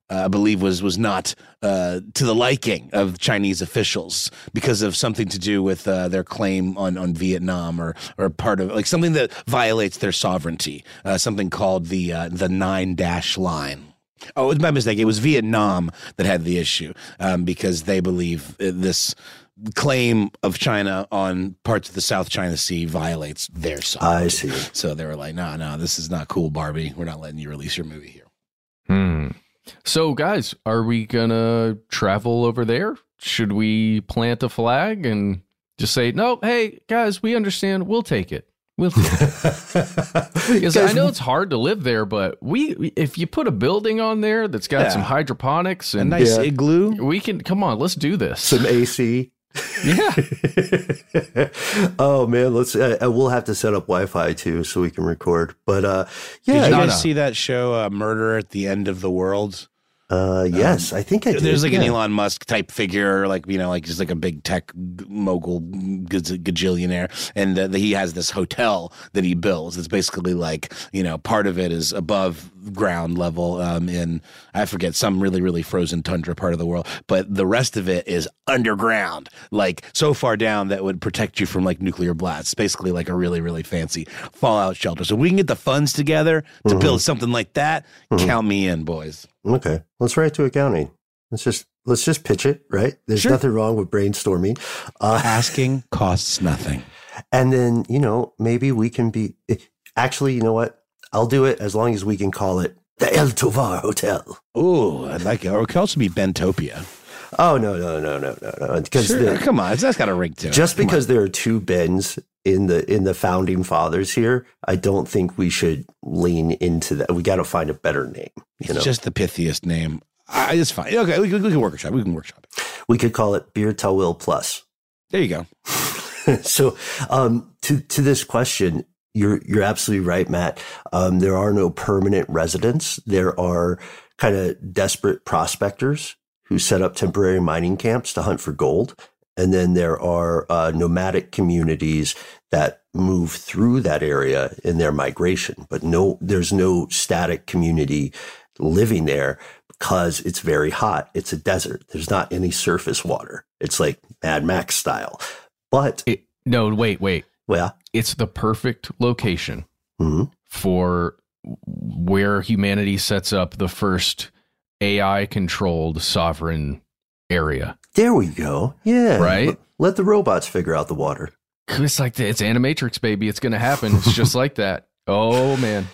I believe was not to the liking of Chinese officials because of something to do with their claim on Vietnam or part of like something that violates their sovereignty, something called the 9-dash line. Oh, it was my mistake. It was Vietnam that had the issue because they believe this claim of China on parts of the South China Sea violates their sovereignty. I see. So they were like, no, this is not cool, Barbie. We're not letting you release your movie here. So, guys, are we going to travel over there? Should we plant a flag and just say, no, hey, guys, we understand. We'll take it. Because I know it's hard to live there, but if you put a building on there that's got some hydroponics and a nice igloo, we can come on. Let's do this. Some AC. Yeah. Oh man, let's. We'll have to set up Wi-Fi too so we can record. But yeah, did you guys see that show, Murder at the End of the World? Yes, I think I did. There's like an Elon Musk type figure, like, like just like a big tech mogul gajillionaire. And he has this hotel that he builds. It's basically like, part of it is above ground level in, I forget, some really, really frozen tundra part of the world. But the rest of it is underground, like so far down that would protect you from like nuclear blasts. Basically like a really, really fancy fallout shelter. So we can get the funds together to build something like that. Count me in, boys. Okay, let's write to accounting. Let's just pitch it, right? There's nothing wrong with brainstorming. Asking costs nothing. And then, maybe we can be, actually, you know what? I'll do it as long as we can call it the El Tovar Hotel. Ooh, I like it. Or it could also be Bentopia. Oh, no. Because come on, that's got a ring to it. Just because there are two Bens in the founding fathers here, I don't think we should lean into that. We got to find a better name. It's just the pithiest name. It's fine. Okay, we can workshop. We can workshop it. We could call it Beer Tawil Plus. There you go. So, to this question, you're absolutely right, Matt. There are no permanent residents. There are kind of desperate prospectors who set up temporary mining camps to hunt for gold. And then there are nomadic communities that move through that area in their migration. But there's no static community living there because it's very hot. It's a desert. There's not any surface water. It's like Mad Max style. But wait. Well, it's the perfect location for where humanity sets up the first AI-controlled sovereign area. There we go. Yeah. Right? Let the robots figure out the water. It's like it's Animatrix, baby. It's going to happen. It's just like that. Oh, man.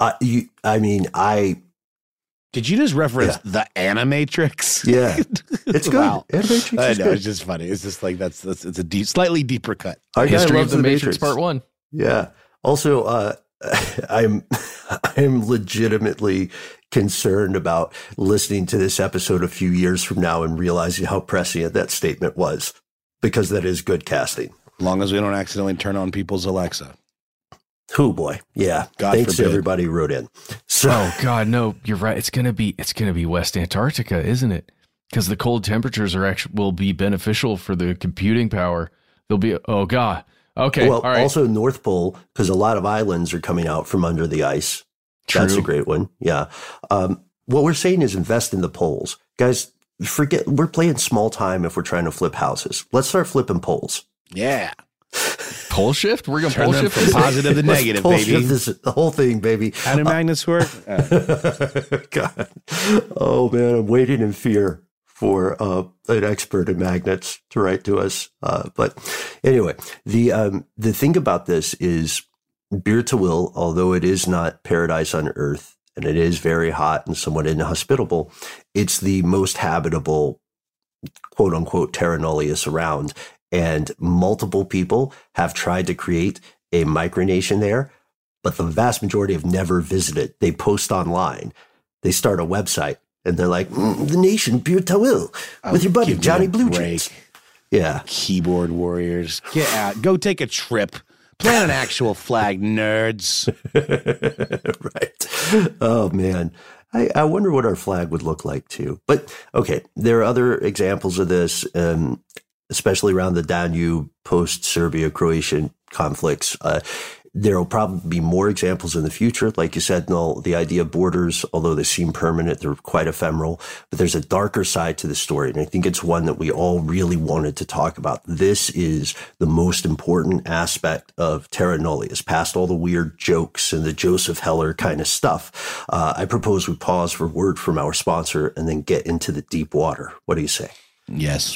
Did you just reference the Animatrix? Yeah. It's good. Wow. Animatrix I is know, good. It's just funny. It's just like it's a slightly deeper cut. Our guy History of loves the the Matrix Part 1. Yeah. Also, I'm legitimately concerned about listening to this episode a few years from now and realizing how prescient that statement was, because that is good casting. As long as we don't accidentally turn on people's Alexa. Oh boy. Yeah. God Thanks to forbid. everybody who wrote in. So, Oh God, no, you're right. It's gonna be West Antarctica, isn't it? Because the cold temperatures will be beneficial for the computing power. There'll be oh God. Okay. well, all right. also North Pole, because a lot of islands are coming out from under the ice. That's a True. great one. Yeah. What we're saying is invest in the poles. Guys, we're playing small time if we're trying to flip houses. Let's start flipping poles. Yeah. Pole shift? We're gonna Turn pole them shift from this? positive to negative, Pole baby. shift the whole thing, baby. How do magnets work? God. Oh man, I'm waiting in fear for an expert in magnets to write to us. But anyway, the thing about this is Bir Tawil, although it is not paradise on earth and it is very hot and somewhat inhospitable, it's the most habitable, quote unquote, terra nullius around. And multiple people have tried to create a micronation there, but the vast majority have never visited. They post online. They start a website, and they're like, the nation, Bir Tawil, with your buddy, Give me Johnny a Blue break. Jays. Yeah. Keyboard warriors. Get out. Go take a trip. Plant an actual flag, nerds. Right. Oh, man. I wonder what our flag would look like, too. But, okay, there are other examples of this, especially around the Danube, post-Serbia-Croatian conflicts. There will probably be more examples in the future. Like you said, Noel, the idea of borders, although they seem permanent, they're quite ephemeral. But there's a darker side to the story, and I think it's one that we all really wanted to talk about. This is the most important aspect of Terra Nullius, past all the weird jokes and the Joseph Heller kind of stuff. I propose we pause for a word from our sponsor and then get into the deep water. What do you say? Yes.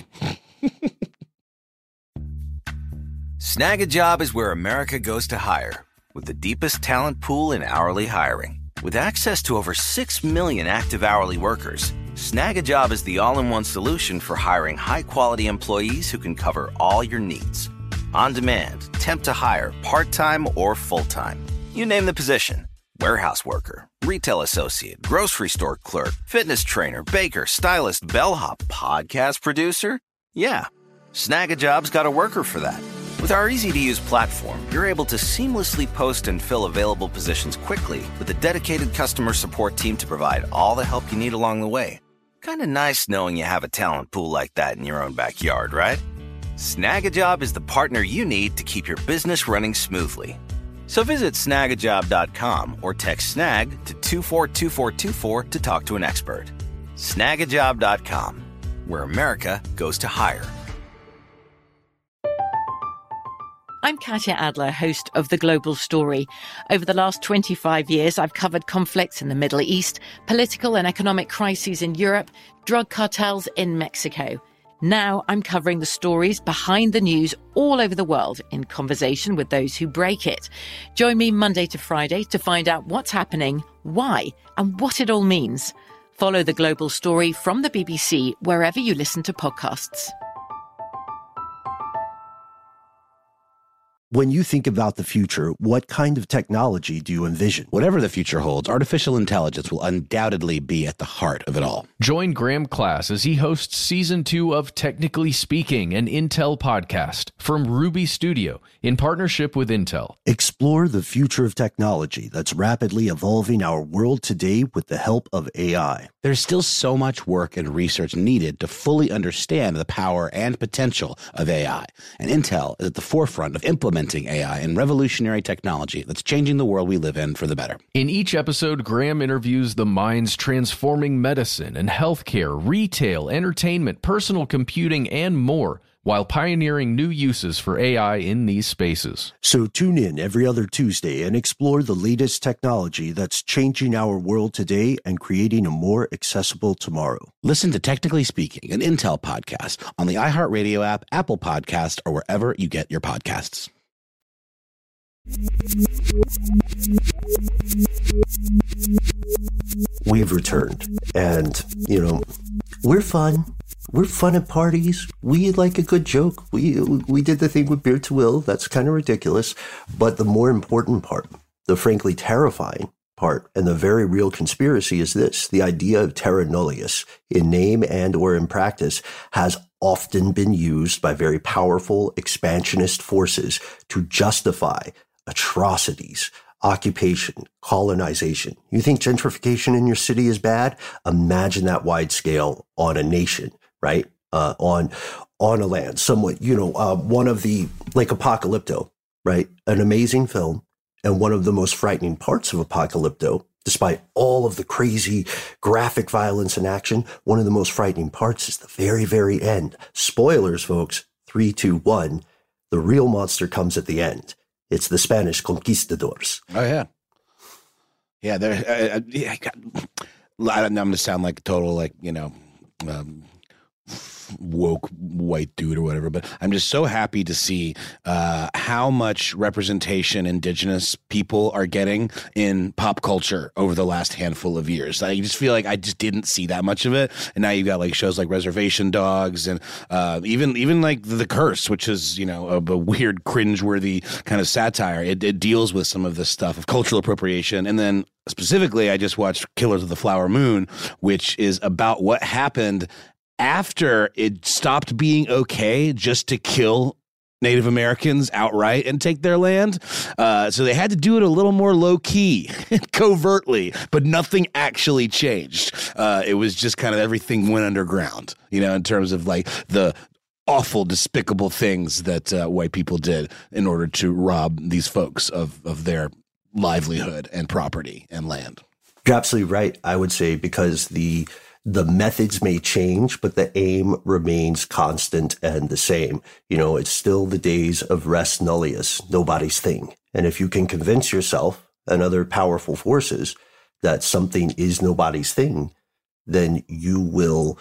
Snag a Job is where America goes to hire, with the deepest talent pool in hourly hiring. With access to over 6 million active hourly workers, Snag a Job is the all-in-one solution for hiring high-quality employees who can cover all your needs. On demand, temp to hire, part-time or full-time. You name the position. Warehouse worker, retail associate, grocery store clerk, fitness trainer, baker, stylist, bellhop, podcast producer. Yeah, Snag a Job's got a worker for that. With our easy-to-use platform, you're able to seamlessly post and fill available positions quickly with a dedicated customer support team to provide all the help you need along the way. Kind of nice knowing you have a talent pool like that in your own backyard, right? Snag a Job is the partner you need to keep your business running smoothly. So visit snagajob.com or text SNAG to 242424 to talk to an expert. Snagajob.com, where America goes to hire. I'm Katya Adler, host of The Global Story. Over the last 25 years, I've covered conflicts in the Middle East, political and economic crises in Europe, drug cartels in Mexico. Now I'm covering the stories behind the news all over the world in conversation with those who break it. Join me Monday to Friday to find out what's happening, why, and what it all means. Follow The Global Story from the BBC wherever you listen to podcasts. When you think about the future, what kind of technology do you envision? Whatever the future holds, artificial intelligence will undoubtedly be at the heart of it all. Join Graham Class as he hosts Season 2 of Technically Speaking, an Intel podcast from Ruby Studio in partnership with Intel. Explore the future of technology that's rapidly evolving our world today with the help of AI. There's still so much work and research needed to fully understand the power and potential of AI, and Intel is at the forefront of implementing AI and revolutionary technology that's changing the world we live in for the better. In each episode, Graham interviews the minds transforming medicine and healthcare, retail, entertainment, personal computing, and more, while pioneering new uses for AI in these spaces. So tune in every other Tuesday and explore the latest technology that's changing our world today and creating a more accessible tomorrow. Listen to Technically Speaking, an Intel podcast on the iHeartRadio app, Apple Podcast, or wherever you get your podcasts. We've returned, and, we're fun. We're fun at parties. We like a good joke. We did the thing with Beard to Will. That's kind of ridiculous. But the more important part, the frankly terrifying part, and the very real conspiracy is this. The idea of terra nullius, in name and or in practice, has often been used by very powerful expansionist forces to justify atrocities, occupation, colonization. You think gentrification in your city is bad? Imagine that wide scale on a nation, right? On a land, somewhat, one of the, like Apocalypto, right? An amazing film. And one of the most frightening parts of Apocalypto, despite all of the crazy graphic violence and action, one of the most frightening parts is the very, very end. Spoilers, folks. 3, 2, 1. The real monster comes at the end. It's the Spanish conquistadors. Oh, yeah. Yeah, I'm going to sound like a total, woke white dude or whatever, but I'm just so happy to see how much representation indigenous people are getting in pop culture over the last handful of years. I just feel like I just didn't see that much of it, and now you've got like shows like Reservation Dogs and even like The Curse, which is a weird cringeworthy kind of satire. It deals with some of this stuff of cultural appropriation. And then specifically, I just watched Killers of the Flower Moon, which is about what happened after it stopped being okay just to kill Native Americans outright and take their land. So they had to do it a little more low key, covertly, but nothing actually changed. It was just kind of everything went underground, in terms of like the awful, despicable things that white people did in order to rob these folks of their livelihood and property and land. You're absolutely right, I would say, because the methods may change, but the aim remains constant and the same. You know, it's still the days of res nullius, nobody's thing. And if you can convince yourself and other powerful forces that something is nobody's thing, then you will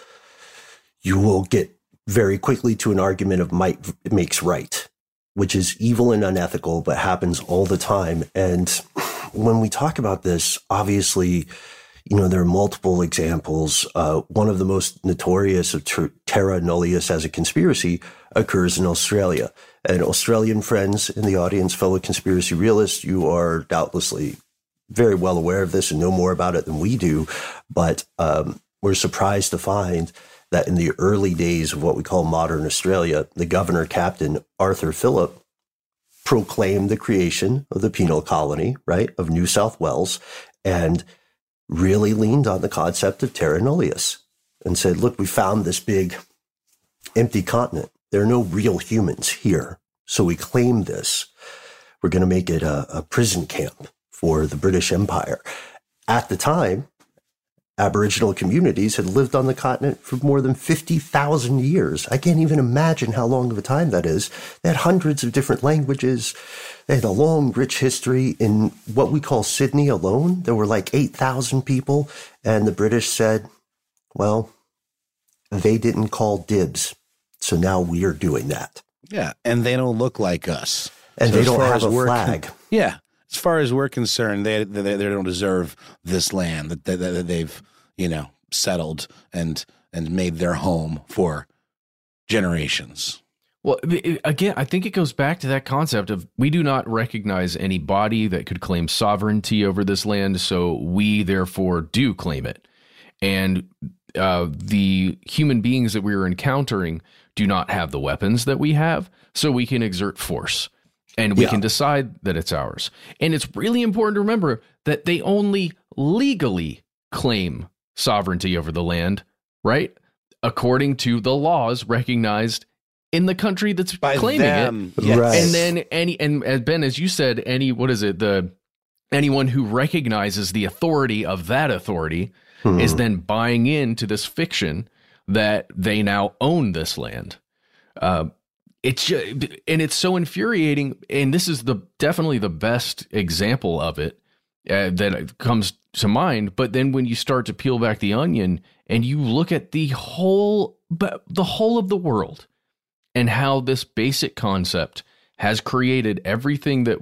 get very quickly to an argument of might makes right, which is evil and unethical, but happens all the time. And when we talk about this, obviously, you know, there are multiple examples. One of the most notorious of terra nullius as a conspiracy occurs in Australia. And Australian friends in the audience, fellow conspiracy realists, you are doubtlessly very well aware of this and know more about it than we do. But we're surprised to find that in the early days of what we call modern Australia, the governor captain, Arthur Phillip, proclaimed the creation of the penal colony, right, of New South Wales, and really leaned on the concept of terra nullius and said, look, we found this big empty continent. There are no real humans here. So we claim this. We're going to make it a prison camp for the British Empire. At the time, Aboriginal communities had lived on the continent for more than 50,000 years. I can't even imagine how long of a time that is. They had hundreds of different languages. They had a long, rich history. In what we call Sydney alone, there were like 8,000 people. And the British said, well, they didn't call dibs. So now we are doing that. Yeah, and they don't look like us. And so they don't have a flag. Yeah. As far as we're concerned, they don't deserve this land that they've, you know, settled and made their home for generations. Well, again, I think it goes back to that concept of we do not recognize any body that could claim sovereignty over this land, so we therefore do claim it. And the human beings that we are encountering do not have the weapons that we have, so we can exert force. And we can decide that it's ours. And it's really important to remember that they only legally claim sovereignty over the land, right? According to the laws recognized in the country that's by claiming them. it. Yes. Right. And then and Ben, as you said, anyone who recognizes the authority of that authority is then buying into this fiction that they now own this land. It's just, and it's so infuriating, and this is definitely the best example of it that comes to mind. But then when you start to peel back the onion and you look at the whole of the world and how this basic concept has created everything that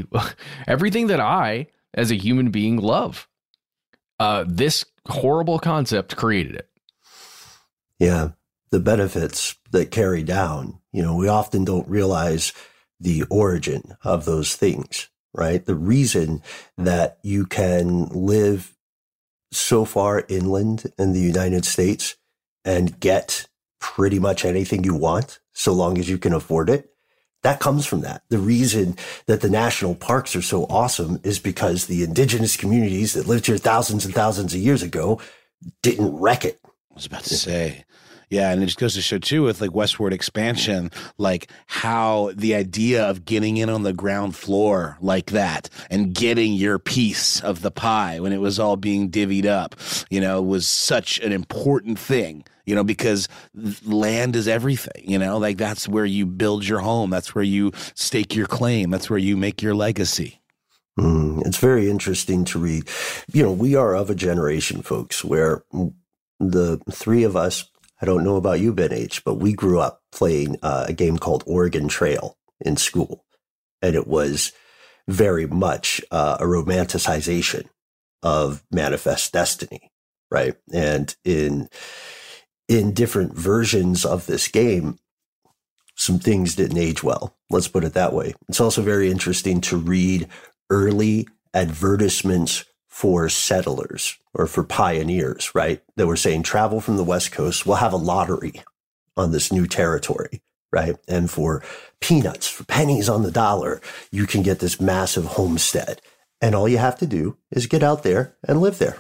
I, as a human being, love. This horrible concept created it. Yeah, the benefits that carry down. You know, we often don't realize the origin of those things, right? The reason that you can live so far inland in the United States and get pretty much anything you want, so long as you can afford it, that comes from that. The reason that the national parks are so awesome is because the indigenous communities that lived here thousands and thousands of years ago didn't wreck it. I was about to say. Yeah, and it just goes to show, too, with like westward expansion, like how the idea of getting in on the ground floor like that and getting your piece of the pie when it was all being divvied up, you know, was such an important thing, you know, because land is everything, you know, like that's where you build your home. That's where you stake your claim. That's where you make your legacy. It's very interesting to read. You know, we are of a generation, folks, where the three of us, I don't know about you, Ben H., but we grew up playing a game called Oregon Trail in school. And it was very much a romanticization of Manifest Destiny, right? And in different versions of this game, some things didn't age well. Let's put it that way. It's also very interesting to read early advertisements for settlers or for pioneers, right? That were saying travel from the West Coast, we'll have a lottery on this new territory, right? And for peanuts, for pennies on the dollar, you can get this massive homestead. And all you have to do is get out there and live there.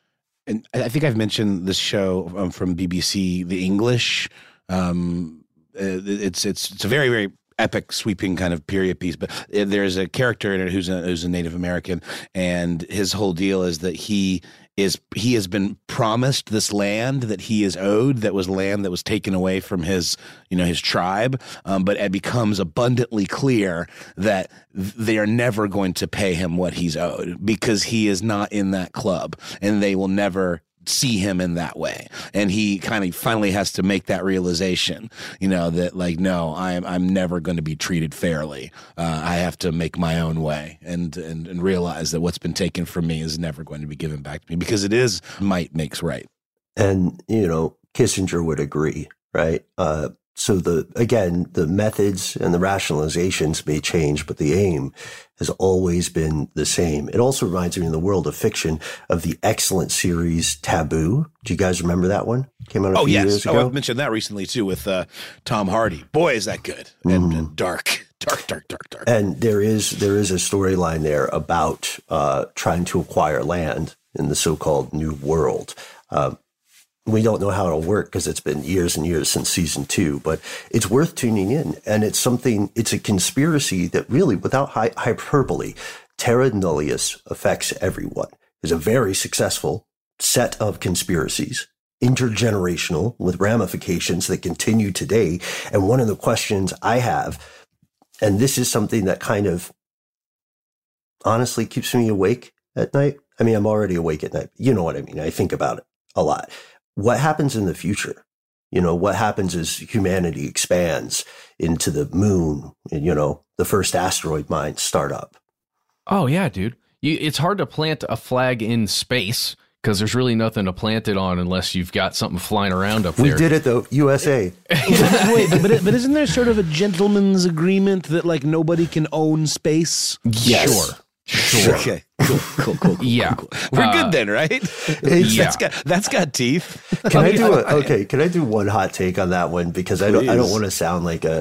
And I think I've mentioned this show from BBC, The English, it's a very, very epic, sweeping kind of period piece. But there's a character in it who's a Native American, and his whole deal is that he has been promised this land that he is owed, that was land that was taken away from his tribe. But it becomes abundantly clear that they are never going to pay him what he's owed because he is not in that club, and they will never see him in that way. And he kind of finally has to make that realization, that like, no, I'm never going to be treated fairly. I have to make my own way and realize that what's been taken from me is never going to be given back to me, because it is might makes right. And, Kissinger would agree, right? So the methods and the rationalizations may change, but the aim has always been the same. It also reminds me in the world of fiction of the excellent series Taboo. Do you guys remember that one? Came out a few years ago. I mentioned that recently too with Tom Hardy. Boy, is that good and dark. And there is a storyline there about trying to acquire land in the so-called New World. We don't know how it'll work because it's been years and years since season 2, but it's worth tuning in. And it's a conspiracy that really, without hyperbole, terra nullius affects everyone. It's a very successful set of conspiracies, intergenerational, with ramifications that continue today. And one of the questions I have, and this is something that kind of honestly keeps me awake at night. I mean, I'm already awake at night. You know what I mean? I think about it a lot. What happens in the future? What happens as humanity expands into the moon and, the first asteroid mines start up? Oh, yeah, dude. It's hard to plant a flag in space because there's really nothing to plant it on unless you've got something flying around up there. We did it, though. USA. Wait, but isn't there sort of a gentleman's agreement that, like, nobody can own space? Yes. Sure. Okay. Cool. Yeah. Cool. We're good then, right? That's got teeth. Can I do one hot take on that one? Because I don't want to sound like a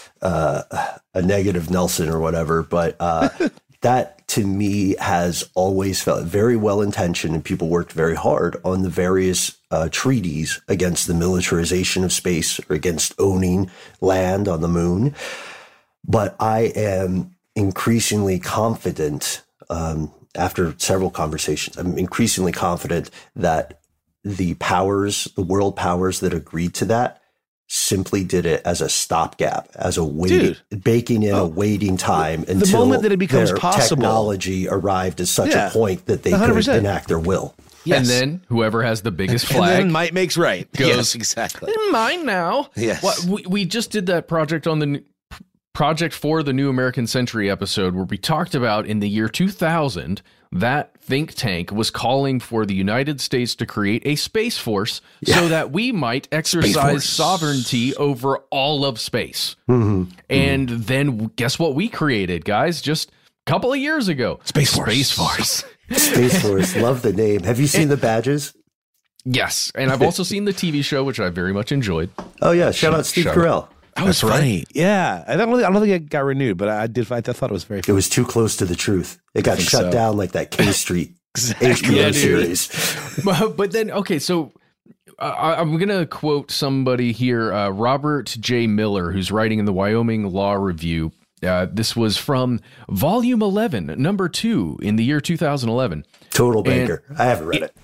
negative Nelson or whatever, but that to me has always felt very well intentioned, and people worked very hard on the various treaties against the militarization of space or against owning land on the moon. But I am increasingly confident, after several conversations, I'm increasingly confident that the world powers that agreed to that simply did it as a stopgap, as a baking in a waiting time until the moment that it becomes possible. Technology arrived at such a point that they 100%. Could enact their will. Yes. And then whoever has the biggest flag, and then might makes right. Goes, yes, exactly. Mine now. Yes. We just did that project on the Project for the New American Century episode where we talked about in the year 2000, that think tank was calling for the United States to create a space force so that we might exercise sovereignty over all of space. Mm-hmm. And then guess what we created, guys? Just a couple of years ago. Space Force. Space Force. Love the name. Have you seen the badges? Yes. And I've also seen the TV show, which I very much enjoyed. Oh, yeah. Shout out Steve Carell. That was funny. Yeah. I don't think it got renewed, but I thought it was very funny. It was too close to the truth. It got shut down like that K Street HBO series. But then, okay, so I'm going to quote somebody here, Robert J. Miller, who's writing in the Wyoming Law Review. This was from Volume 11, number 2 in the year 2011. Total banker. I haven't read it.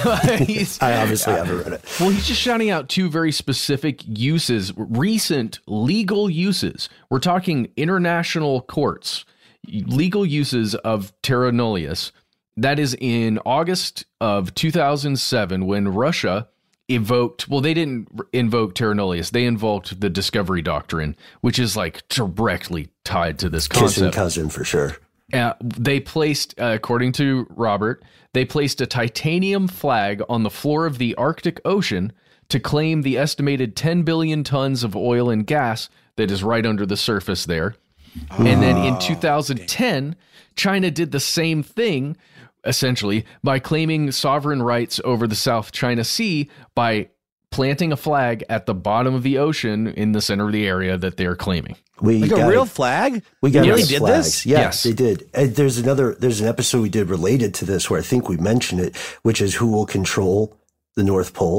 I obviously haven't read it. Well, he's just shouting out 2 very specific uses, recent legal uses. We're talking international courts, legal uses of terra nullius. That is in August of 2007 when Russia invoked, well, they didn't invoke terra nullius. They invoked the Discovery Doctrine, which is like directly tied to this concept. Kissing cousin for sure. They placed, according to Robert, they placed a titanium flag on the floor of the Arctic Ocean to claim the estimated 10 billion tons of oil and gas that is right under the surface there. And then in 2010, China did the same thing, essentially, by claiming sovereign rights over the South China Sea by planting a flag at the bottom of the ocean in the center of the area that they're claiming. A real flag? We got really did flags. this? Yes, they did. And there's an episode we did related to this where I think we mentioned it, which is who will control the North Pole.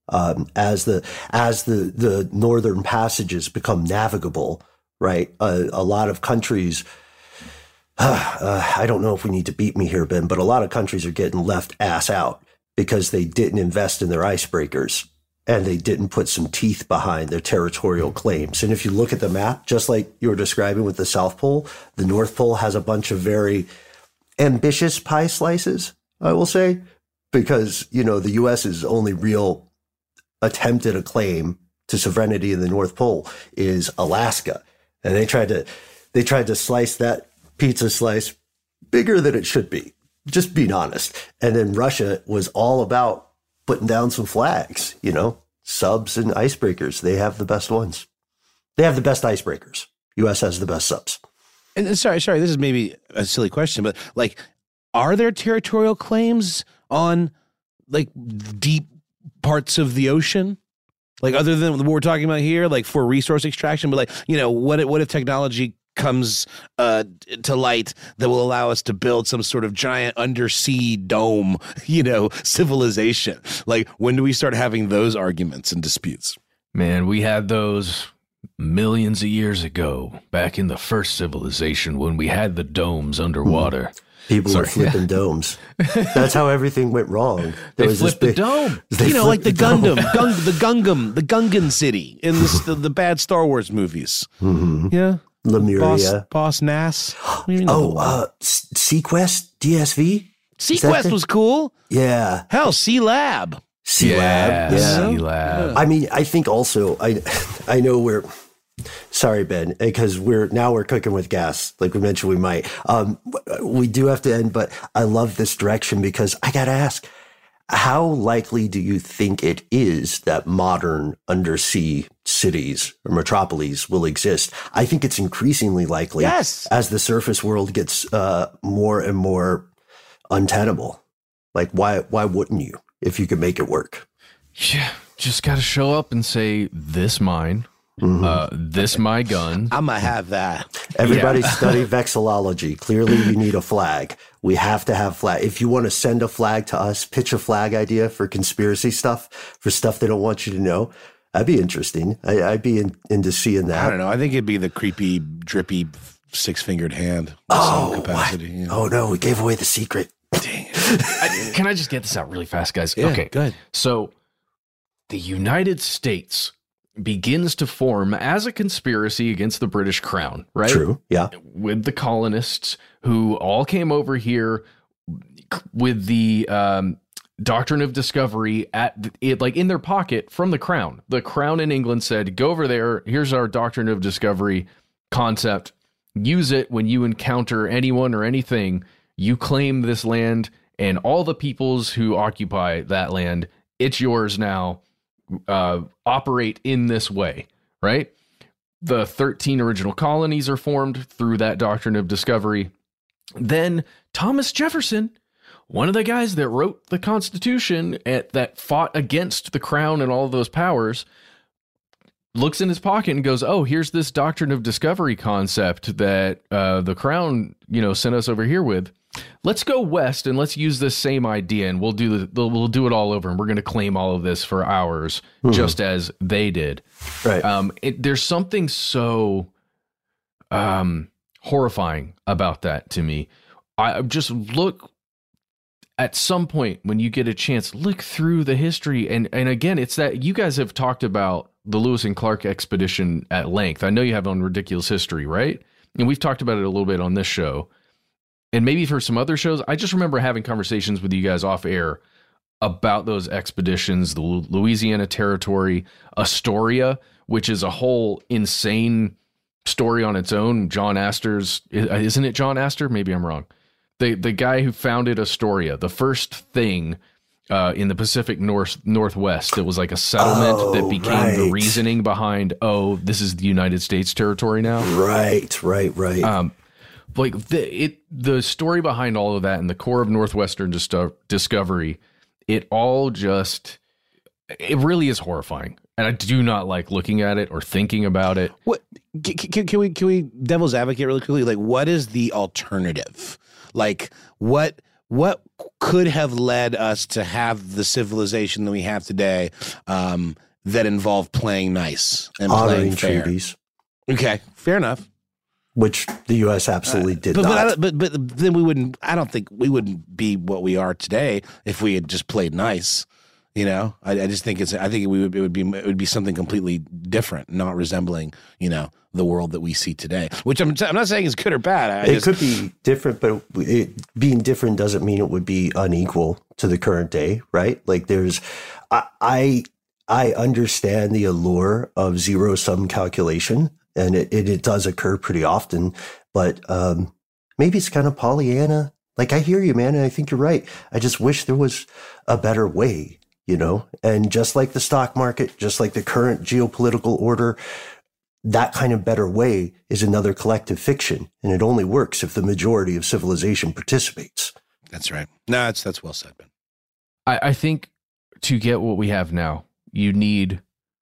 As the northern passages become navigable, right? A lot of countries, I don't know if we need to beat me here, Ben, but a lot of countries are getting left ass out because they didn't invest in their icebreakers and they didn't put some teeth behind their territorial claims. And if you look at the map, just like you were describing with the South Pole, the North Pole has a bunch of very ambitious pie slices, I will say, because, you know, the U.S.'s only real attempt at a claim to sovereignty in the North Pole is Alaska. And they tried to slice that pizza slice bigger than it should be, just being honest. And then Russia was all about putting down some flags, you know, subs and icebreakers. They have the best ones. They have the best icebreakers. U.S. has the best subs. And sorry, this is maybe a silly question, but like, are there territorial claims on like deep parts of the ocean? Like other than what we're talking about here, like for resource extraction, but like, you know, what if technology comes to light that will allow us to build some sort of giant undersea dome, you know, civilization? Like, when do we start having those arguments and disputes? Man, we had those millions of years ago, back in the first civilization when we had the domes underwater. People were flipping domes. That's how everything went wrong. They flipped the dome. You know, like the Gundam, the Gungan city in the bad Star Wars movies. Mm-hmm. Yeah. Lemuria. Boss Nass. Sequest DSV? Sequest was cool. Yeah. Hell, C-Lab. C-Lab. Yeah. C-Lab. I mean, I think also, I know we're, sorry, Ben, because we're cooking with gas. Like we mentioned, we might. We do have to end, but I love this direction because I got to ask, how likely do you think it is that modern undersea cities or metropolises will exist? I think it's increasingly likely as the surface world gets more and more untenable. Like, why wouldn't you if you could make it work? Yeah, just got to show up and say, this mine. This my gun. I'm gonna have that. Everybody study vexillology. Clearly you need a flag. We have to have flag. If you want to send a flag to us, pitch a flag idea for conspiracy stuff, for stuff they don't want you to know. That'd be interesting. I'd be into seeing that. I don't know. I think it'd be the creepy, drippy, six-fingered hand. Some capacity. You know. Oh no, we gave away the secret. Dang it. Can I just get this out really fast, guys? Yeah, okay, go ahead. So the United States begins to form as a conspiracy against the British crown, right? True, yeah. With the colonists who all came over here with the doctrine of discovery like in their pocket from the crown. The crown in England said, go over there, here's our doctrine of discovery concept. Use it when you encounter anyone or anything. You claim this land and all the peoples who occupy that land, it's yours now. Operate in this way, right? The 13 original colonies are formed through that doctrine of discovery. Then Thomas Jefferson, one of the guys that wrote the Constitution that fought against the crown and all of those powers, looks in his pocket and goes, oh, here's this doctrine of discovery concept that the crown, sent us over here with. Let's go west and let's use this same idea and we'll do it all over and we're going to claim all of this for ours, just as they did. Right. There's something so horrifying about that to me. I just look at some point when you get a chance, look through the history. And again, it's that you guys have talked about the Lewis and Clark expedition at length. I know you have on Ridiculous History, right? And we've talked about it a little bit on this show. And maybe for some other shows, I just remember having conversations with you guys off air about those expeditions, the Louisiana Territory, Astoria, which is a whole insane story on its own. John Astor's, isn't it John Astor? Maybe I'm wrong. The guy who founded Astoria, the first thing in the Pacific Northwest, it was like a settlement that became the reasoning behind, this is the United States territory now. Right. Like the story behind all of that and the core of Northwestern discovery, it really is horrifying. And I do not like looking at it or thinking about it. What can we devil's advocate really quickly? Like, what is the alternative? Like, what what could have led us to have the civilization that we have today that involved playing nice and playing fair? Treaties. Okay, fair enough. Which the U.S. absolutely did not. But then we wouldn't. I don't think we wouldn't be what we are today if we had just played nice. You know, I just think it would be something completely different, not resembling the world that we see today. Which I'm not saying is good or bad. It could be different, but being different doesn't mean it would be unequal to the current day, right? Like I understand the allure of zero sum calculation. And it does occur pretty often, but maybe it's kind of Pollyanna. Like, I hear you, man, and I think you're right. I just wish there was a better way, And just like the stock market, just like the current geopolitical order, that kind of better way is another collective fiction, and it only works if the majority of civilization participates. That's right. No, that's well said, Ben. I think to get what we have now, you need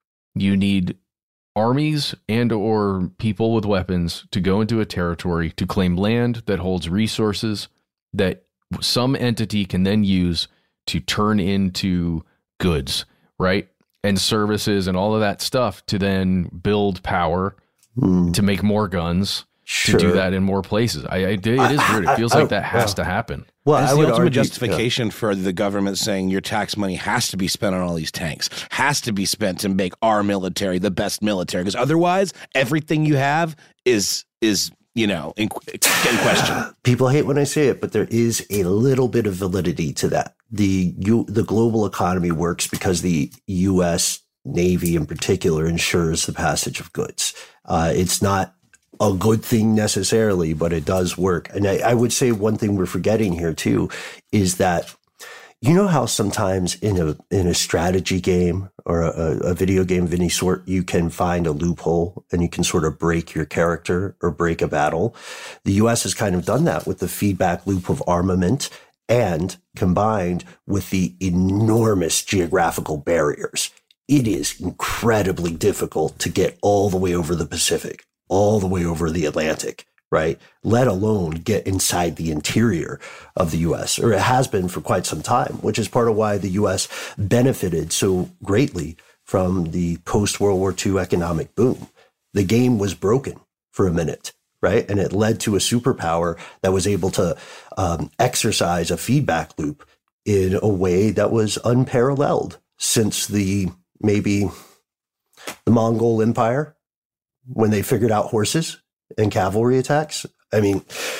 armies and or people with weapons to go into a territory to claim land that holds resources that some entity can then use to turn into goods, right? And services and all of that stuff to then build power, to make more guns, to do that in more places. It is weird. It feels like that has to happen. Well, it's the ultimate justification for the government saying your tax money has to be spent on all these tanks, has to be spent to make our military the best military, because otherwise everything you have is in question. People hate when I say it, but there is a little bit of validity to that. The global economy works because the U.S. Navy in particular ensures the passage of goods. It's not a good thing necessarily, but it does work. And I would say one thing we're forgetting here too is that, how sometimes in a strategy game or a video game of any sort, you can find a loophole and you can sort of break your character or break a battle. The U.S. has kind of done that with the feedback loop of armament, and combined with the enormous geographical barriers. It is incredibly difficult to get all the way over the Pacific, all the way over the Atlantic, right? Let alone get inside the interior of the U.S., or it has been for quite some time, which is part of why the U.S. benefited so greatly from the post-World War II economic boom. The game was broken for a minute, right? And it led to a superpower that was able to exercise a feedback loop in a way that was unparalleled since maybe the Mongol Empire, when they figured out horses and cavalry attacks. I mean,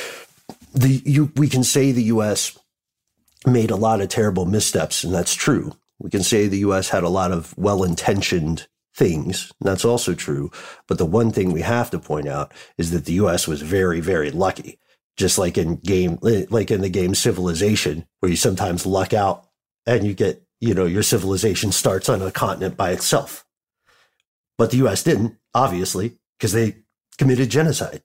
we can say the U.S. made a lot of terrible missteps, and that's true. We can say the U.S. had a lot of well-intentioned things, and that's also true. But the one thing we have to point out is that the U.S. was very, very lucky. Just like in the game Civilization, where you sometimes luck out and you get, your civilization starts on a continent by itself. But the U.S. didn't, obviously, because they committed genocide.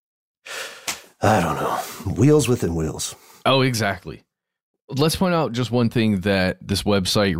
I don't know. Wheels within wheels. Oh, exactly. Let's point out just one thing that this website,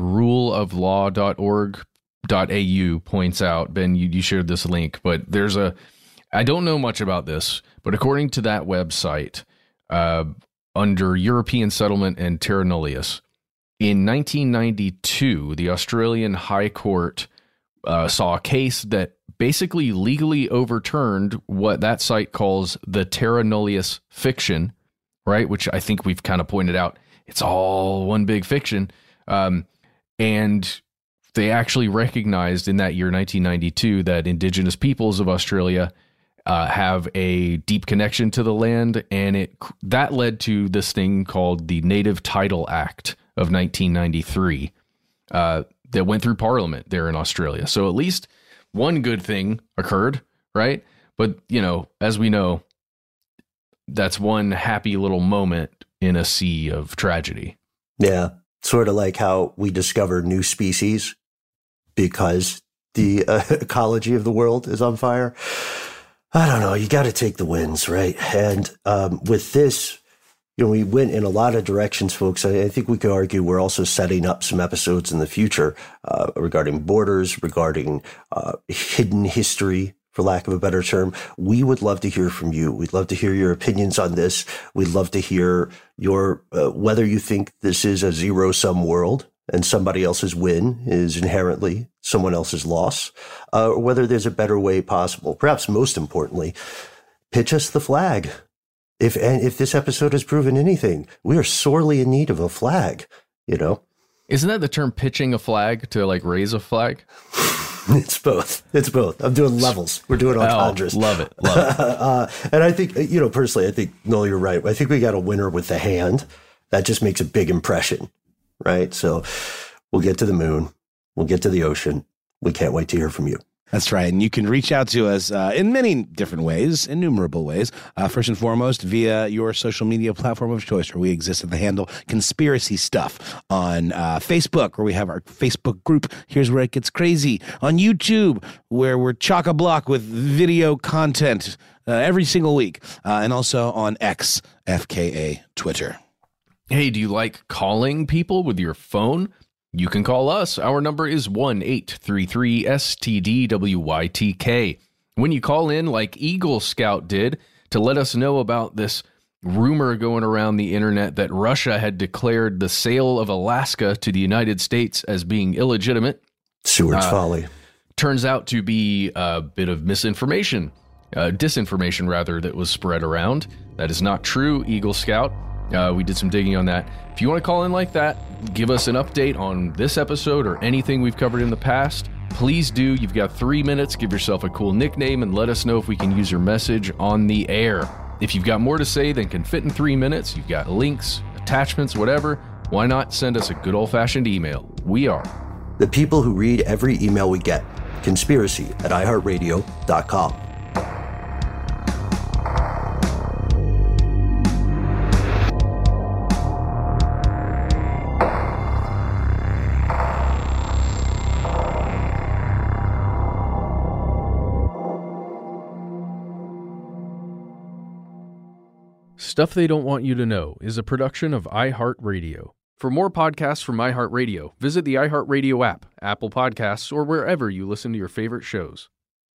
ruleoflaw.org.au, points out. Ben, you shared this link, but I don't know much about this, but according to that website, under European settlement and terra nullius, in 1992, the Australian High Court saw a case that basically legally overturned what that site calls the terra nullius fiction, right? Which I think we've kind of pointed out. It's all one big fiction. And they actually recognized in that year, 1992, that Indigenous peoples of Australia have a deep connection to the land. And that led to this thing called the Native Title Act of 1993 that went through Parliament there in Australia. So at least one good thing occurred, right? But, as we know, that's one happy little moment in a sea of tragedy. Yeah. Sort of like how we discover new species because the ecology of the world is on fire. I don't know. You got to take the wins, right? And with this, we went in a lot of directions, folks. I think we could argue we're also setting up some episodes in the future regarding borders, regarding hidden history, for lack of a better term. We would love to hear from you. We'd love to hear your opinions on this. We'd love to hear your whether you think this is a zero-sum world and somebody else's win is inherently someone else's loss, or whether there's a better way possible. Perhaps most importantly, pitch us the flag. If this episode has proven anything, we are sorely in need of a flag, you know? Isn't that the term pitching a flag, to like raise a flag? It's both. I'm doing levels. We're doing entendres. Love it. And I think, personally, I think, Noel, you're right. I think we got a winner with the hand. That just makes a big impression, right? So we'll get to the moon. We'll get to the ocean. We can't wait to hear from you. That's right. And you can reach out to us in many different ways, innumerable ways. First and foremost, via your social media platform of choice, where we exist at the handle Conspiracy Stuff on Facebook, where we have our Facebook group, Here's Where It Gets Crazy, on YouTube, where we're chock-a-block with video content every single week, and also on X, FKA Twitter. Hey, do you like calling people with your phone? You can call us. Our number is 1-833-STDWYTK. When you call in, like Eagle Scout did, to let us know about this rumor going around the internet that Russia had declared the sale of Alaska to the United States as being illegitimate. Seward's folly. Turns out to be a bit of disinformation, that was spread around. That is not true, Eagle Scout. We did some digging on that. If you want to call in like that, give us an update on this episode or anything we've covered in the past, please do. You've got 3 minutes. Give yourself a cool nickname and let us know if we can use your message on the air. If you've got more to say than can fit in 3 minutes, you've got links, attachments, whatever, why not send us a good old-fashioned email? We are the people who read every email we get. Conspiracy@iHeartRadio.com. Stuff They Don't Want You to Know is a production of iHeartRadio. For more podcasts from iHeartRadio, visit the iHeartRadio app, Apple Podcasts, or wherever you listen to your favorite shows.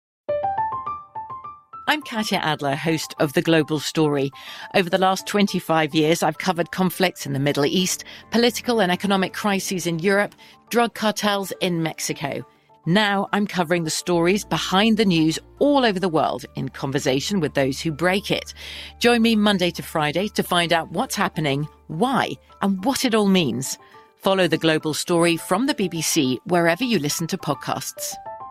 I'm Katya Adler, host of The Global Story. Over the last 25 years, I've covered conflicts in the Middle East, political and economic crises in Europe, drug cartels in Mexico. Now I'm covering the stories behind the news all over the world in conversation with those who break it. Join me Monday to Friday to find out what's happening, why, and what it all means. Follow The Global Story from the BBC wherever you listen to podcasts.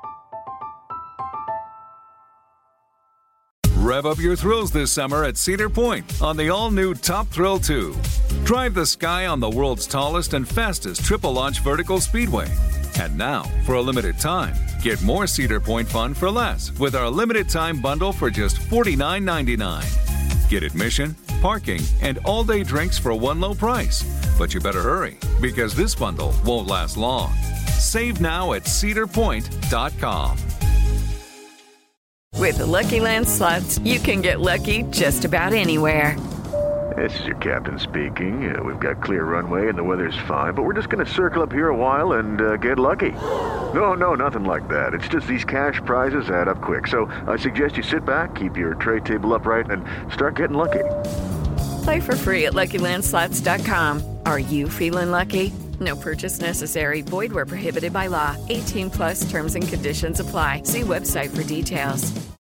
Rev up your thrills this summer at Cedar Point on the all-new Top Thrill 2. Drive the sky on the world's tallest and fastest triple-launch vertical speedway. And now, for a limited time, get more Cedar Point fun for less with our limited-time bundle for just $49.99. Get admission, parking, and all-day drinks for one low price. But you better hurry, because this bundle won't last long. Save now at cedarpoint.com. With the Lucky Land Slots, you can get lucky just about anywhere. This is your captain speaking. We've got clear runway and the weather's fine, but we're just going to circle up here a while and get lucky. No, nothing like that. It's just these cash prizes add up quick. So I suggest you sit back, keep your tray table upright, and start getting lucky. Play for free at LuckyLandSlots.com. Are you feeling lucky? No purchase necessary. Void where prohibited by law. 18+ terms and conditions apply. See website for details.